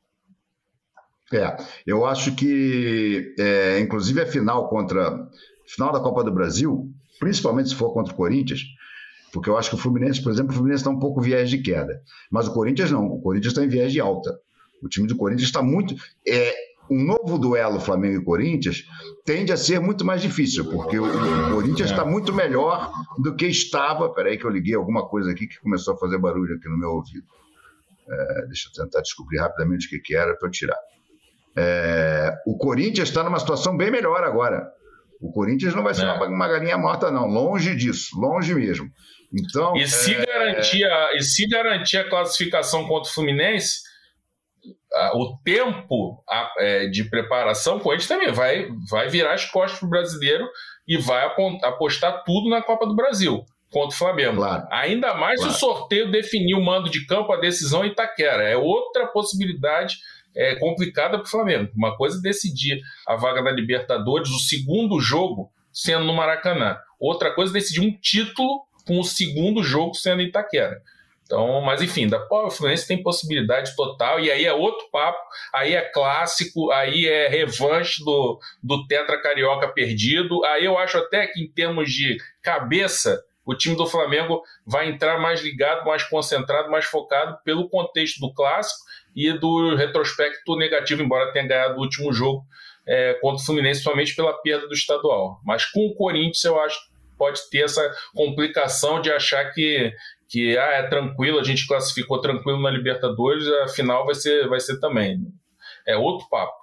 [SPEAKER 3] É, eu acho que, é, inclusive, a final contra final da Copa do Brasil, principalmente se for contra o Corinthians, porque eu acho que o Fluminense, por exemplo, o Fluminense está um pouco viés de queda, mas o Corinthians não, o Corinthians está em viés de alta. O time do Corinthians está muito... É, um novo duelo Flamengo e Corinthians tende a ser muito mais difícil, porque o, o Corinthians está muito melhor do que estava... Peraí que eu liguei alguma coisa aqui que começou a fazer barulho aqui no meu ouvido. É, deixa eu tentar descobrir rapidamente o que, que era para eu tirar. É, o Corinthians está numa situação bem melhor agora. O Corinthians não vai ser é. uma, uma galinha morta, não. Longe disso, longe mesmo. Então,
[SPEAKER 1] e, se
[SPEAKER 3] é...
[SPEAKER 1] garantir a, e se garantir a classificação contra o Fluminense, a, o tempo a, é, de preparação, o Corinthians também vai, vai virar as costas para o brasileiro e vai apostar tudo na Copa do Brasil contra o Flamengo.
[SPEAKER 3] Claro.
[SPEAKER 1] Ainda mais claro. Se o sorteio definir o mando de campo, a decisão em Itaquera. É outra possibilidade é, complicada para o Flamengo. Uma coisa é decidir a vaga da Libertadores, o segundo jogo sendo no Maracanã. Outra coisa é decidir um título com o segundo jogo sendo em Itaquera. Então, mas enfim, da, pô, o Fluminense tem possibilidade total, e aí é outro papo, aí é clássico, aí é revanche do, do Tetra Carioca perdido. Aí eu acho até que em termos de cabeça, o time do Flamengo vai entrar mais ligado, mais concentrado, mais focado pelo contexto do clássico e do retrospecto negativo, embora tenha ganhado o último jogo é, contra o Fluminense, somente pela perda do estadual. Mas com o Corinthians, eu acho que pode ter essa complicação de achar que, que ah, é tranquilo, a gente classificou tranquilo na Libertadores, a final vai ser, vai ser também. É outro papo.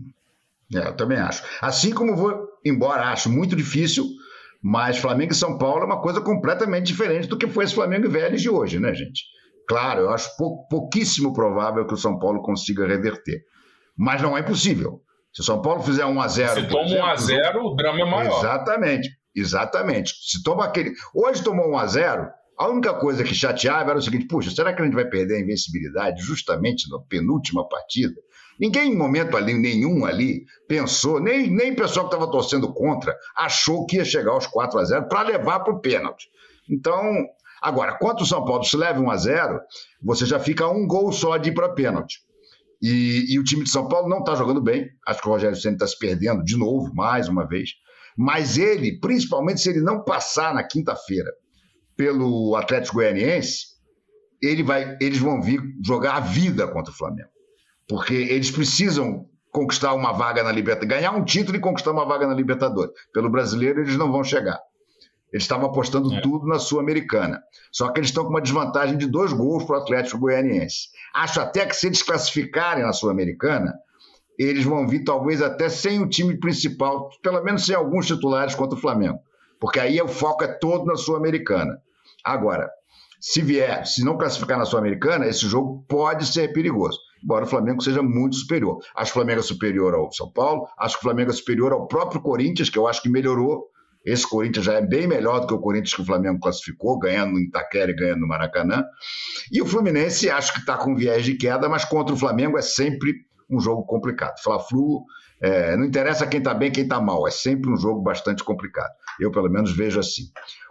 [SPEAKER 3] É, eu também acho. Assim como vou, embora acho muito difícil, mas Flamengo e São Paulo é uma coisa completamente diferente do que foi esse Flamengo e Vélez de hoje, né, gente? Claro, eu acho pou, pouquíssimo provável que o São Paulo consiga reverter. Mas não é impossível. Se o São Paulo fizer um a zero...
[SPEAKER 1] Se toma um a zero, o drama é maior.
[SPEAKER 3] Exatamente, exatamente. Se toma aquele... Hoje tomou um a zero, a única coisa que chateava era o seguinte: puxa, será que a gente vai perder a invencibilidade justamente na penúltima partida? Ninguém, em momento ali, nenhum ali, pensou, nem, nem o pessoal que estava torcendo contra, achou que ia chegar aos quatro a zero para levar para o pênalti. Então, agora, contra o São Paulo, se leva um a zero, você já fica a um gol só de ir para pênalti. E, e o time de São Paulo não está jogando bem. Acho que o Rogério Ceni está se perdendo de novo, mais uma vez. Mas ele, principalmente se ele não passar na quinta-feira pelo Atlético Goianiense, ele vai, eles vão vir jogar a vida contra o Flamengo. Porque eles precisam conquistar uma vaga na Libertadores, ganhar um título e conquistar uma vaga na Libertadores. Pelo brasileiro, eles não vão chegar. Eles estavam apostando é. tudo na Sul-Americana. Só que eles estão com uma desvantagem de dois gols para o Atlético Goianiense. Acho até que se eles classificarem na Sul-Americana, eles vão vir talvez até sem o time principal, pelo menos sem alguns titulares contra o Flamengo. Porque aí o foco é todo na Sul-Americana. Agora, se vier, se não classificar na Sul-Americana, esse jogo pode ser perigoso. Embora o Flamengo seja muito superior. Acho que o Flamengo é superior ao São Paulo, acho que o Flamengo é superior ao próprio Corinthians, que eu acho que melhorou. Esse Corinthians já é bem melhor do que o Corinthians que o Flamengo classificou, ganhando em Itaquera e ganhando no Maracanã. E o Fluminense acho que está com viés de queda, mas contra o Flamengo é sempre um jogo complicado. Fla-Flu, é, não interessa quem está bem, quem está mal, é sempre um jogo bastante complicado. Eu, pelo menos, vejo assim.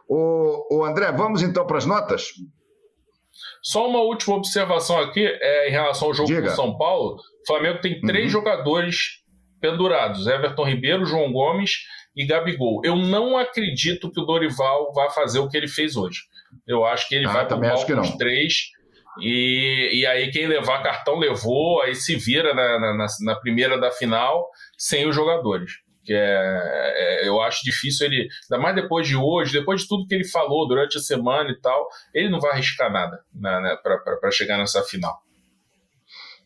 [SPEAKER 3] Ô, ô André, vamos então para as notas?
[SPEAKER 1] Só uma última observação aqui é, em relação ao jogo
[SPEAKER 3] Diga.
[SPEAKER 1] do São Paulo. O Flamengo tem três uhum. jogadores pendurados: Everton Ribeiro, João Gomes e Gabigol. Eu não acredito que o Dorival vá fazer o que ele fez hoje. Eu acho que ele ah, vai poupar os três e, e aí quem levar cartão levou, aí se vira na, na, na primeira da final sem os jogadores. Que é, é, eu acho difícil ele, ainda mais depois de hoje, depois de tudo que ele falou durante a semana e tal, ele não vai arriscar nada né, né, para chegar nessa final.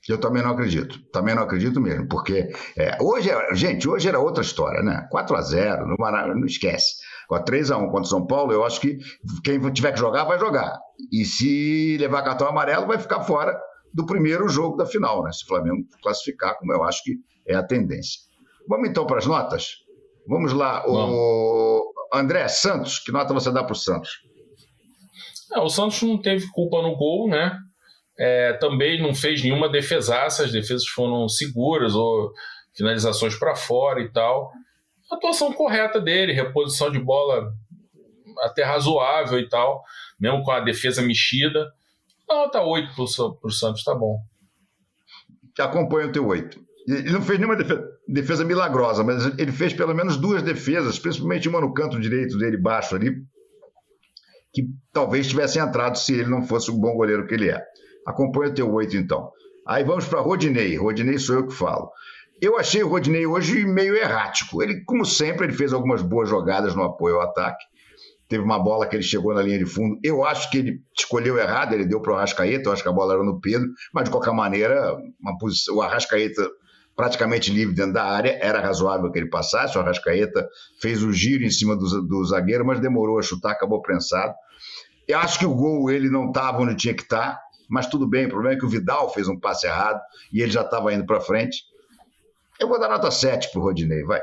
[SPEAKER 3] Eu também não acredito, também não acredito mesmo, porque é, hoje, gente, hoje era outra história, né? quatro a zero, no Maracanã, não esquece. Com três a um contra o São Paulo, eu acho que quem tiver que jogar, vai jogar. E se levar cartão amarelo, vai ficar fora do primeiro jogo da final, né? Se o Flamengo classificar, como eu acho que é a tendência. Vamos então para as notas? Vamos lá, o André Santos, que nota você dá para o Santos?
[SPEAKER 1] É, o Santos não teve culpa no gol, né? É, também não fez nenhuma defesaça, as defesas foram seguras ou finalizações para fora e tal. Atuação correta dele, reposição de bola até razoável e tal, mesmo com a defesa mexida. Nota oito para o Santos, tá bom.
[SPEAKER 3] Acompanha o teu oito. Ele não fez nenhuma defesa, defesa milagrosa, mas ele fez pelo menos duas defesas, principalmente uma no canto direito dele, baixo ali, que talvez tivesse entrado se ele não fosse o bom goleiro que ele é. Acompanha o teu oito, então. Aí vamos para Rodinei. Rodinei sou eu que falo. Eu achei o Rodinei hoje meio errático. Ele, como sempre, ele fez algumas boas jogadas no apoio ao ataque. Teve uma bola que ele chegou na linha de fundo. Eu acho que ele escolheu errado, ele deu para o Arrascaeta, eu acho que a bola era no Pedro, mas de qualquer maneira, uma posição, o Arrascaeta praticamente livre dentro da área, era razoável que ele passasse. O Arrascaeta fez o giro em cima do, do zagueiro, mas demorou a chutar, acabou prensado. Eu acho que o gol ele não estava onde tinha que estar, mas tudo bem, o problema é que o Vidal fez um passe errado e ele já estava indo para frente. Eu vou dar nota sete para o Rodinei, vai.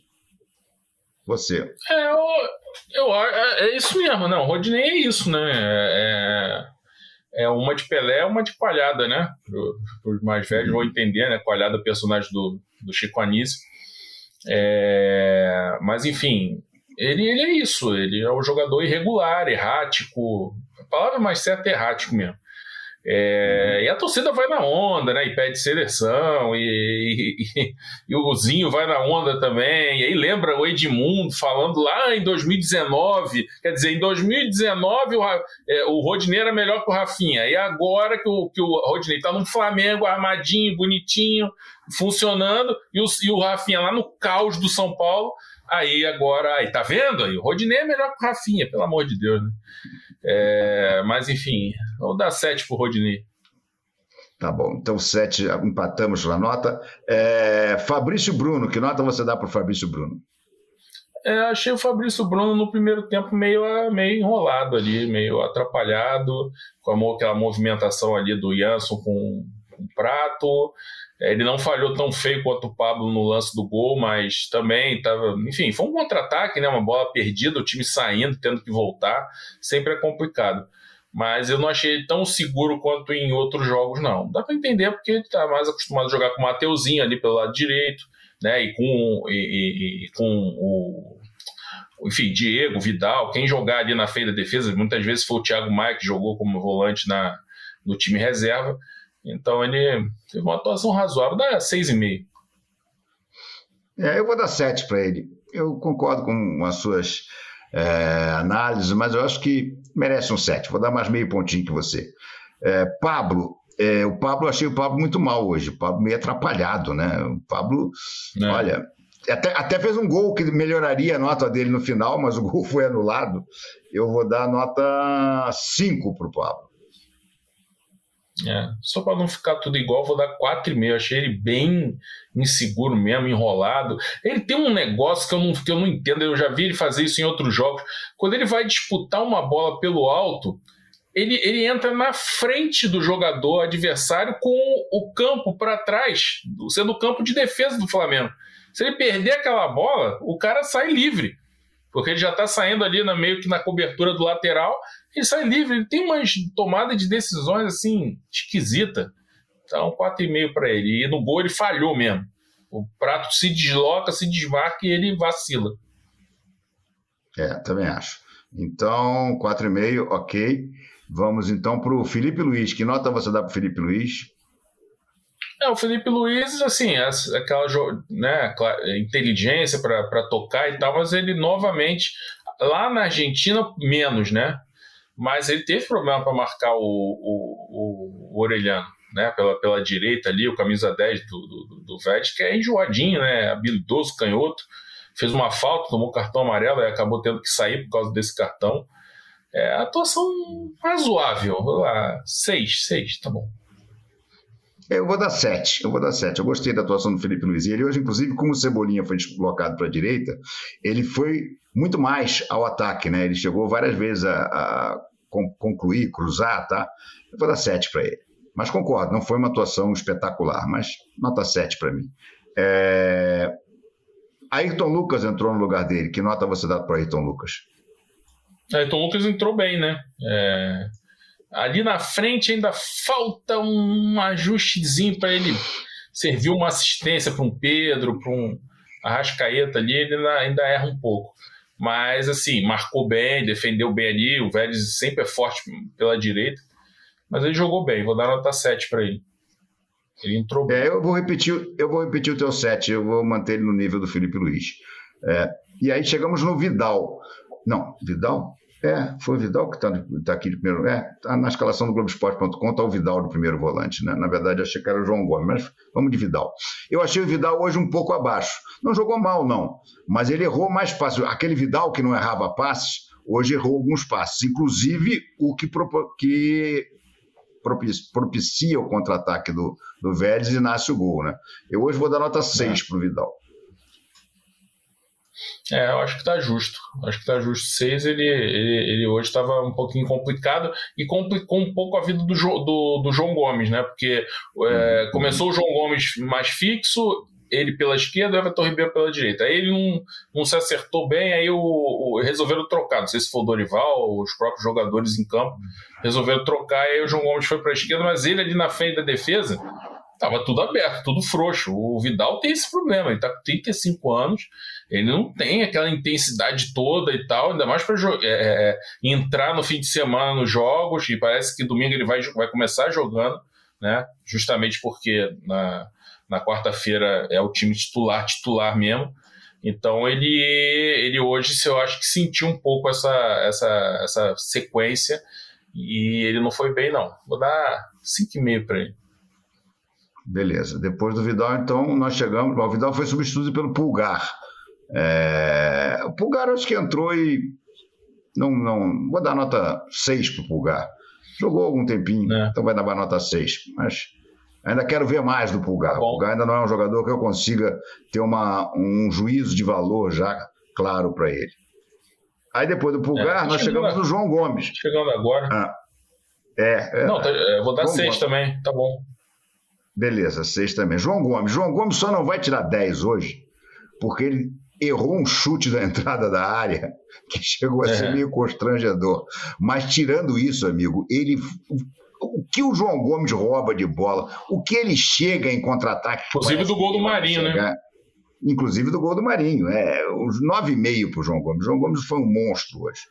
[SPEAKER 3] Você.
[SPEAKER 1] É, eu, eu, é, é isso mesmo, não, o Rodinei é isso, né? É, é uma de Pelé, uma de Coalhada, né? Os mais velhos vão entender, né? Coalhada é personagem do, do Chico Anísio. É, mas, enfim, ele, ele é isso, ele é um jogador irregular, errático. A palavra mais certa é errático mesmo. É, uhum. E a torcida vai na onda, né? E pede seleção, e, e, e o Zinho vai na onda também. E aí lembra o Edmundo falando lá em dois mil e dezenove, quer dizer, em dois mil e dezenove o, é, o Rodinei era melhor que o Rafinha. E agora que o, que o Rodinei tá no Flamengo, armadinho, bonitinho, funcionando, e o, e o Rafinha lá no caos do São Paulo, aí agora, aí tá vendo? Aí, o Rodinei é melhor que o Rafinha, pelo amor de Deus, né? É, mas enfim, vou dar sete pro Rodinei.
[SPEAKER 3] Tá bom, então sete, empatamos na nota. É, Fabrício Bruno, que nota você dá pro Fabrício Bruno?
[SPEAKER 1] É, achei o Fabrício Bruno no primeiro tempo meio, meio enrolado ali, meio atrapalhado, com a, aquela movimentação ali do Jansson com, com o Prato. Ele não falhou tão feio quanto o Pablo no lance do gol, mas também estava... Enfim, foi um contra-ataque, né? Uma bola perdida, o time saindo, tendo que voltar. Sempre é complicado. Mas eu não achei ele tão seguro quanto em outros jogos, não. Dá para entender porque ele está mais acostumado a jogar com o Mateuzinho ali pelo lado direito, né? E com, e, e, e com o... Enfim, Diego, Vidal, quem jogar ali na feira da defesa, muitas vezes foi o Thiago Maia que jogou como volante na, no time reserva. Então ele teve uma atuação razoável, dá seis e meio.
[SPEAKER 3] É, eu vou dar sete para ele. Eu concordo com as suas é, análises, mas eu acho que merece um sete. Vou dar mais meio pontinho que você. É, Pablo, é, o Pablo, eu achei o Pablo muito mal hoje. O Pablo meio atrapalhado, né? O Pablo, é. olha, até, até fez um gol que melhoraria a nota dele no final, mas o gol foi anulado. Eu vou dar nota cinco para o Pablo.
[SPEAKER 1] É, só para não ficar tudo igual, vou dar quatro e meio. Achei ele bem inseguro mesmo, enrolado. Ele tem um negócio que eu, não, que eu não entendo. Eu já vi ele fazer isso em outros jogos. Quando ele vai disputar uma bola pelo alto, ele, ele entra na frente do jogador adversário com o campo para trás, sendo o campo de defesa do Flamengo. Se ele perder aquela bola, o cara sai livre, porque ele já está saindo ali na, meio que na cobertura do lateral. Ele sai livre, ele tem uma tomada de decisões assim, esquisita. Então, quatro e meio para ele. E no gol ele falhou mesmo. O Prato se desloca, se desmarca e ele vacila.
[SPEAKER 3] É, também acho. Então, quatro e meio, ok. Vamos então para o Felipe Luiz. Que nota você dá para o Felipe Luiz?
[SPEAKER 1] É, o Felipe Luiz, assim, aquela, né, inteligência para tocar e tal, mas ele novamente, lá na Argentina, menos, né? Mas ele teve problema para marcar o, o, o Orelhano, né? Pela, pela direita ali, o camisa dez do, do, do Vélez, que é enjoadinho, né? Habilidoso, canhoto. Fez uma falta, tomou cartão amarelo e acabou tendo que sair por causa desse cartão. É, atuação razoável, lá, seis, seis, tá bom.
[SPEAKER 3] Eu vou dar sete, eu vou dar sete. Eu gostei da atuação do Felipe Luiz. E ele hoje, inclusive, como o Cebolinha foi deslocado para a direita, ele foi muito mais ao ataque, né? Ele chegou várias vezes a, a concluir, cruzar, tá? Eu vou dar sete para ele. Mas concordo, não foi uma atuação espetacular, mas nota sete para mim. É... Ayrton Lucas entrou no lugar dele. Que nota você dá para Ayrton Lucas?
[SPEAKER 1] Ayrton Lucas entrou bem, né? É... Ali na frente ainda falta um ajustezinho para ele servir uma assistência para um Pedro, para um Arrascaeta ali, ele ainda, ainda erra um pouco. Mas, assim, marcou bem, defendeu bem ali. O Vélez sempre é forte pela direita. Mas ele jogou bem, vou dar nota sete para ele. Ele entrou bem.
[SPEAKER 3] É, eu vou repetir, eu vou repetir o teu sete, eu vou manter ele no nível do Felipe Luiz. É, e aí chegamos no Vidal. Não, Vidal? É, foi o Vidal que está tá aqui de primeiro. É, tá na escalação do Globoesporte ponto com, está o Vidal do primeiro volante, né? Na verdade, achei que era o João Gomes, mas vamos de Vidal. Eu achei o Vidal hoje um pouco abaixo. Não jogou mal, não, mas ele errou mais passes. Aquele Vidal que não errava passes, hoje errou alguns passes, inclusive o que, que propicia o contra-ataque do, do Vélez e nasce o gol, né? Eu hoje vou dar nota seis para o Vidal.
[SPEAKER 1] É, eu acho que tá justo. Acho que tá justo. seis, ele, ele, ele hoje estava um pouquinho complicado e complicou um pouco a vida do, do, do João Gomes, né? Porque é, começou o João Gomes mais fixo, ele pela esquerda e o Everton Ribeiro pela direita. Aí ele não, não se acertou bem, aí o, o, resolveram trocar. Não sei se foi o Dorival, os próprios jogadores em campo resolveram trocar, e aí o João Gomes foi para a esquerda, mas ele ali na frente da defesa estava tudo aberto, tudo frouxo. O Vidal tem esse problema, ele está com trinta e cinco anos, ele não tem aquela intensidade toda e tal, ainda mais para é, é, entrar no fim de semana nos jogos, e parece que domingo ele vai, vai começar jogando, né? Justamente porque na, na quarta-feira é o time titular, titular mesmo. Então ele, ele hoje, eu acho que sentiu um pouco essa, essa, essa sequência, e ele não foi bem, não. Vou dar cinco e meio para ele.
[SPEAKER 3] Beleza. Depois do Vidal, então, nós chegamos... O Vidal foi substituído pelo Pulgar. É... O Pulgar acho que entrou e... Não, não... Vou dar nota seis para o Pulgar. Jogou algum tempinho, é. Então vai dar nota seis. Mas ainda quero ver mais do Pulgar. Tá, o Pulgar ainda não é um jogador que eu consiga ter uma, um juízo de valor já claro para ele. Aí depois do Pulgar, é, nós chegamos no João Gomes.
[SPEAKER 1] Chegando agora.
[SPEAKER 3] Ah. É, é.
[SPEAKER 1] Não, eu vou dar seis também, tá bom.
[SPEAKER 3] Beleza, seis também. João Gomes. João Gomes só não vai tirar dez hoje, porque ele errou um chute da entrada da área que chegou a ser é. meio constrangedor. Mas tirando isso, amigo, ele... O que o João Gomes rouba de bola, o que ele chega em contra-ataque...
[SPEAKER 1] Inclusive do gol do Marinho, chegar, né?
[SPEAKER 3] Inclusive do gol do Marinho. É, os nove e meio para o João Gomes. O João Gomes foi um monstro hoje.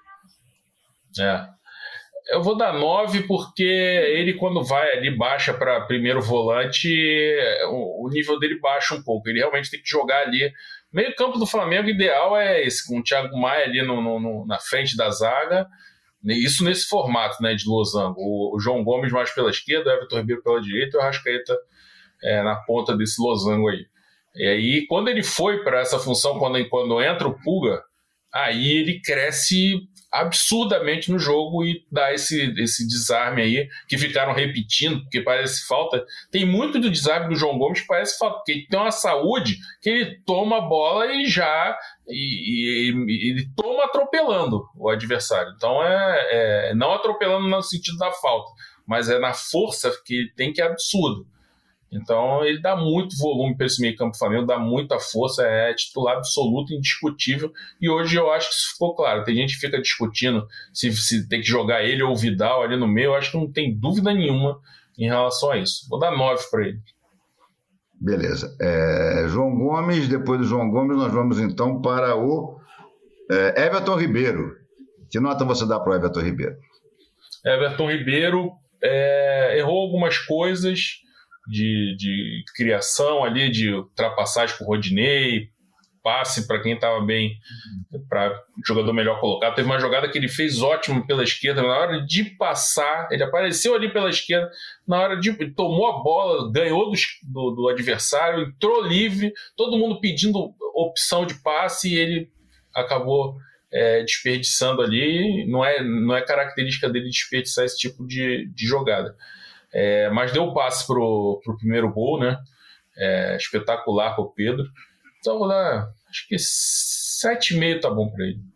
[SPEAKER 1] É. Eu vou dar nove porque ele, quando vai ali, baixa para primeiro volante, o, o nível dele baixa um pouco. Ele realmente tem que jogar ali. Meio campo do Flamengo ideal é esse, com o Thiago Maia ali no, no, no, na frente da zaga. Isso nesse formato, né, de losango. O, o João Gomes mais pela esquerda, o Everton Ribeiro pela direita e o Arrascaeta é, na ponta desse losango aí. E aí, quando ele foi para essa função, quando, quando entra o Pulga, aí ele cresce absurdamente no jogo e dá esse, esse desarme aí, que ficaram repetindo, porque parece falta. Tem muito do desarme do João Gomes que parece falta, porque ele tem uma saúde que ele toma a bola e já e, e, ele toma atropelando o adversário. Então é, é não atropelando no sentido da falta, mas é na força que ele tem, que é absurdo. Então ele dá muito volume para esse meio campo do Flamengo, dá muita força, é titular absoluto, indiscutível, e hoje eu acho que isso ficou claro. Tem gente que fica discutindo se, se tem que jogar ele ou o Vidal ali no meio, eu acho que não tem dúvida nenhuma em relação a isso. Vou dar nove para ele.
[SPEAKER 3] Beleza. É, João Gomes, depois do João Gomes nós vamos então para o é, Everton Ribeiro. Que nota você dá para o Everton Ribeiro?
[SPEAKER 1] Everton Ribeiro é, errou algumas coisas De, de criação ali, de ultrapassagem com o Rodinei, passe para quem estava bem, para jogador melhor colocado. Teve uma jogada que ele fez ótimo pela esquerda, na hora de passar, ele apareceu ali pela esquerda, na hora de... Ele tomou a bola, ganhou do, do, do adversário, entrou livre, todo mundo pedindo opção de passe, e ele acabou é, desperdiçando ali. Não é, não é característica dele desperdiçar esse tipo de, de jogada. É, mas deu o passe pro, pro primeiro gol, né? É, espetacular pro Pedro. Então vou dar, acho que sete e meio tá bom para ele.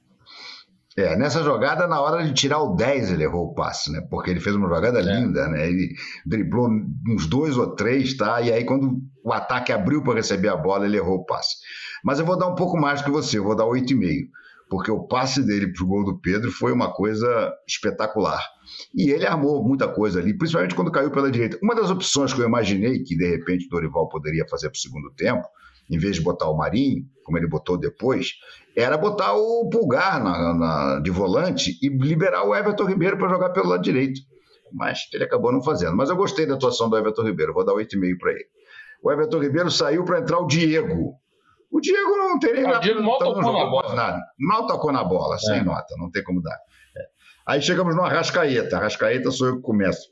[SPEAKER 3] É, nessa jogada, na hora de tirar o dez, ele errou o passe, né? Porque ele fez uma jogada é. linda, né? Ele driblou uns dois ou três, tá? E aí, quando o ataque abriu para receber a bola, ele errou o passe. Mas eu vou dar um pouco mais que você, eu vou dar oito e meio, porque o passe dele pro gol do Pedro foi uma coisa espetacular. E ele armou muita coisa ali, principalmente quando caiu pela direita. Uma das opções que eu imaginei que, de repente, o Dorival poderia fazer para o segundo tempo, em vez de botar o Marinho, como ele botou depois, era botar o Pulgar na, na, de volante e liberar o Everton Ribeiro para jogar pelo lado direito. Mas ele acabou não fazendo. Mas eu gostei da atuação do Everton Ribeiro, vou dar oito e meio para ele. O Everton Ribeiro saiu para entrar o Diego. O Diego não tem nem
[SPEAKER 1] nada. O Diego mal tocou na bola.
[SPEAKER 3] Nada. Mal tocou na bola, é. sem nota, não tem como dar. É. Aí chegamos no Arrascaeta. Arrascaeta sou eu que começo.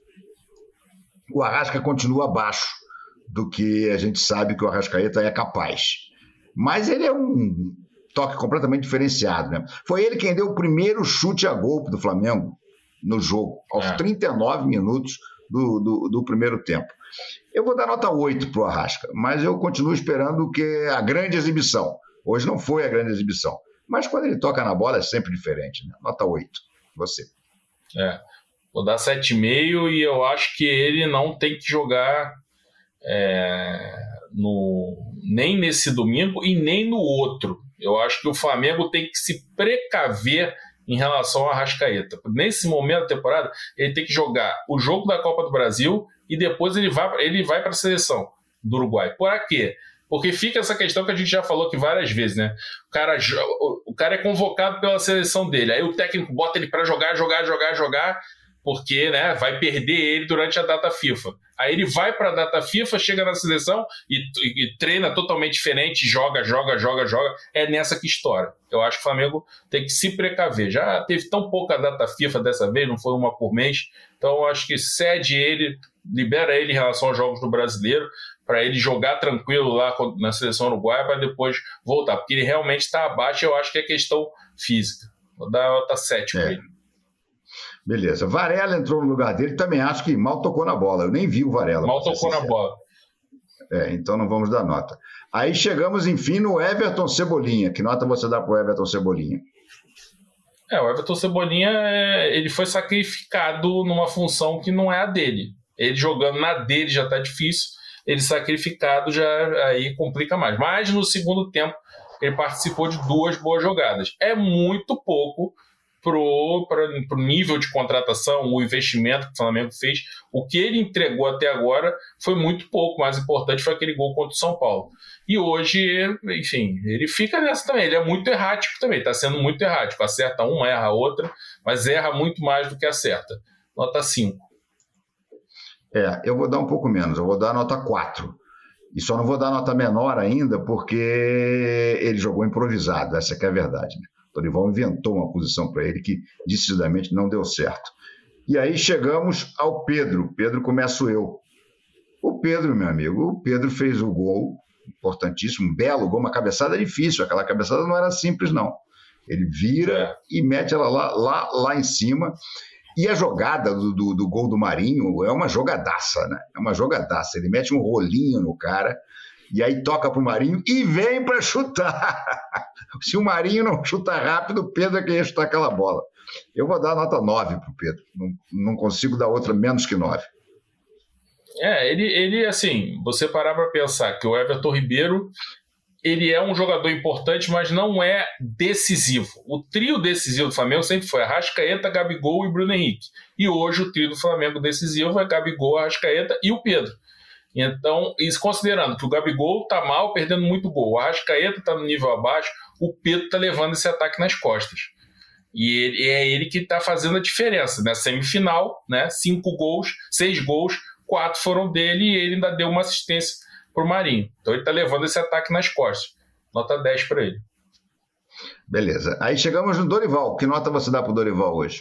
[SPEAKER 3] O Arrasca continua abaixo do que a gente sabe que o Arrascaeta é capaz. Mas ele é um toque completamente diferenciado, né? Foi ele quem deu o primeiro chute a gol do Flamengo no jogo, aos é. trinta e nove minutos do, do, do primeiro tempo. Eu vou dar nota oito para o Arrasca, mas eu continuo esperando que a grande exibição. Hoje não foi a grande exibição, mas quando ele toca na bola é sempre diferente, né? Nota oito. Você.
[SPEAKER 1] É, vou dar sete e meio e eu acho que ele não tem que jogar É, no, nem nesse domingo e nem no outro. Eu acho que o Flamengo tem que se precaver em relação ao Arrascaeta. Nesse momento da temporada, ele tem que jogar o jogo da Copa do Brasil e depois ele vai, ele vai para a seleção do Uruguai. Por quê? Porque fica essa questão que a gente já falou aqui várias vezes, né? O cara, o cara é convocado pela seleção dele, aí o técnico bota ele para jogar, jogar, jogar, jogar, porque, né, vai perder ele durante a data FIFA. Aí ele vai para a data FIFA, chega na seleção e, e, e treina totalmente diferente, joga, joga, joga, joga. É nessa que estoura. Eu acho que o Flamengo tem que se precaver. Já teve tão pouca data FIFA dessa vez, não foi uma por mês. Então eu acho que cede ele, libera ele em relação aos jogos do Brasileiro, para ele jogar tranquilo lá na seleção uruguaia para depois voltar. Porque ele realmente está abaixo, eu acho que é questão física. Vou dar nota sete para
[SPEAKER 3] é.
[SPEAKER 1] ele.
[SPEAKER 3] Beleza. Varela entrou no lugar dele, também acho que mal tocou na bola. Eu nem vi o Varela.
[SPEAKER 1] Mal tocou na bola.
[SPEAKER 3] É, então não vamos dar nota. Aí chegamos, enfim, no Everton Cebolinha. Que nota você dá para o Everton Cebolinha?
[SPEAKER 1] É, o Everton Cebolinha, ele foi sacrificado numa função que não é a dele. Ele jogando na dele já está difícil, ele sacrificado já aí complica mais. Mas no segundo tempo, ele participou de duas boas jogadas. É muito pouco para o nível de contratação, o investimento que o Flamengo fez. O que ele entregou até agora foi muito pouco. O mais importante foi aquele gol contra o São Paulo. E hoje, enfim, ele fica nessa também. Ele é muito errático também, está sendo muito errático. Acerta uma, erra outra, mas erra muito mais do que acerta. Nota cinco.
[SPEAKER 3] É, eu vou dar um pouco menos, eu vou dar nota quatro. E só não vou dar nota menor ainda porque ele jogou improvisado, essa que é a verdade, né? O Dorival inventou uma posição para ele que decididamente não deu certo. E aí chegamos ao Pedro. Pedro, começo eu. O Pedro, meu amigo, o Pedro fez o gol, importantíssimo, um belo gol, uma cabeçada difícil. Aquela cabeçada não era simples, não. Ele vira e mete ela lá, lá, lá em cima. E a jogada do, do, do gol do Marinho é uma jogadaça, né? É uma jogadaça. Ele mete um rolinho no cara e aí toca pro Marinho e vem para chutar. Se o Marinho não chuta rápido, o Pedro é quem ia chutar aquela bola. Eu vou dar nota nove pro Pedro. Não, não consigo dar outra menos que nove.
[SPEAKER 1] É, ele, ele assim, você parar para pensar que o Everton Ribeiro, ele é um jogador importante, mas não é decisivo. O trio decisivo do Flamengo sempre foi Arrascaeta, Gabigol e Bruno Henrique. E hoje o trio do Flamengo decisivo é Gabigol, Arrascaeta e o Pedro. Então, isso considerando que o Gabigol tá mal, perdendo muito gol, o Arrascaeta tá no nível abaixo, o Pedro tá levando esse ataque nas costas. E ele, é ele que tá fazendo a diferença. Na semifinal, né, cinco gols, seis gols, quatro foram dele e ele ainda deu uma assistência pro Marinho. Então ele tá levando esse ataque nas costas. Nota dez para ele.
[SPEAKER 3] Beleza. Aí chegamos no Dorival. Que nota você dá pro Dorival hoje?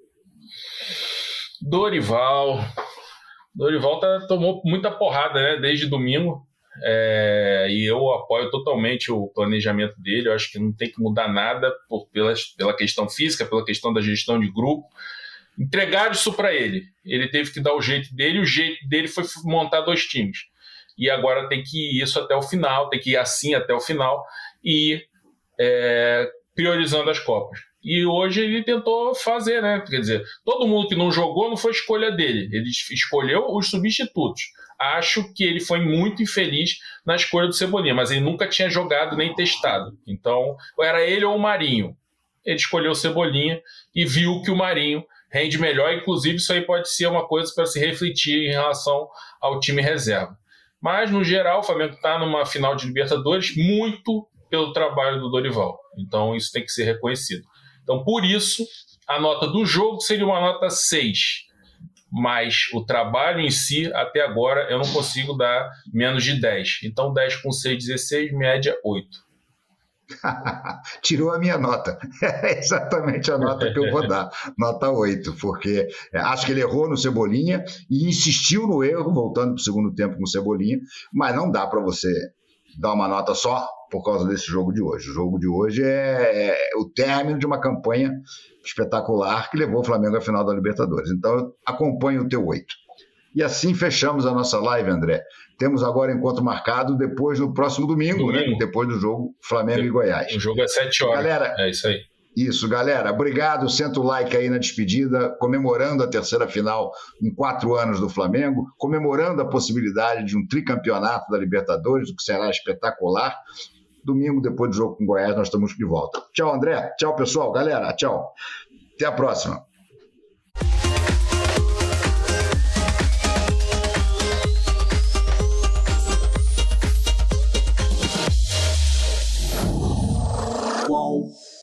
[SPEAKER 1] Dorival... Dorival tá, tomou muita porrada, né, desde domingo, é, e eu apoio totalmente o planejamento dele. Eu acho que não tem que mudar nada por, pela, pela questão física, pela questão da gestão de grupo. entregaram isso para ele. Ele teve que dar o jeito dele, o jeito dele foi montar dois times. E agora tem que ir isso até o final, tem que ir assim até o final e é, priorizando as Copas. E hoje ele tentou fazer, né? Quer dizer, todo mundo que não jogou não foi escolha dele. Ele escolheu os substitutos. Acho que ele foi muito infeliz na escolha do Cebolinha, mas ele nunca tinha jogado nem testado. Então, era ele ou o Marinho. Ele escolheu o Cebolinha e viu que o Marinho rende melhor. Inclusive, isso aí pode ser uma coisa para se refletir em relação ao time reserva. Mas, no geral, o Flamengo está numa final de Libertadores muito pelo trabalho do Dorival. Então, isso tem que ser reconhecido. Então, por isso, a nota do jogo seria uma nota seis. Mas o trabalho em si, até agora, eu não consigo dar menos de dez. Então, dez com seis, dezesseis, média oito.
[SPEAKER 3] Tirou a minha nota. É exatamente a nota que eu vou dar. Nota oito, porque acho que ele errou no Cebolinha e insistiu no erro, voltando para o segundo tempo com o Cebolinha, mas não dá para você dar uma nota só por causa desse jogo de hoje. O jogo de hoje é, é o término de uma campanha espetacular que levou o Flamengo à final da Libertadores. Então, eu acompanho o teu oito. E assim fechamos a nossa live, André. Temos agora encontro marcado depois do próximo domingo, domingo. né? Depois do jogo Flamengo e Goiás.
[SPEAKER 1] O jogo é sete horas.
[SPEAKER 3] Galera,
[SPEAKER 1] é isso aí.
[SPEAKER 3] Isso, galera. Obrigado. Senta o like aí na despedida, comemorando a terceira final em quatro anos do Flamengo, comemorando a possibilidade de um tricampeonato da Libertadores, o que será espetacular. Domingo, depois do jogo com Goiás, nós estamos de volta. Tchau, André. Tchau, pessoal. Galera, tchau. Até a próxima. Wow.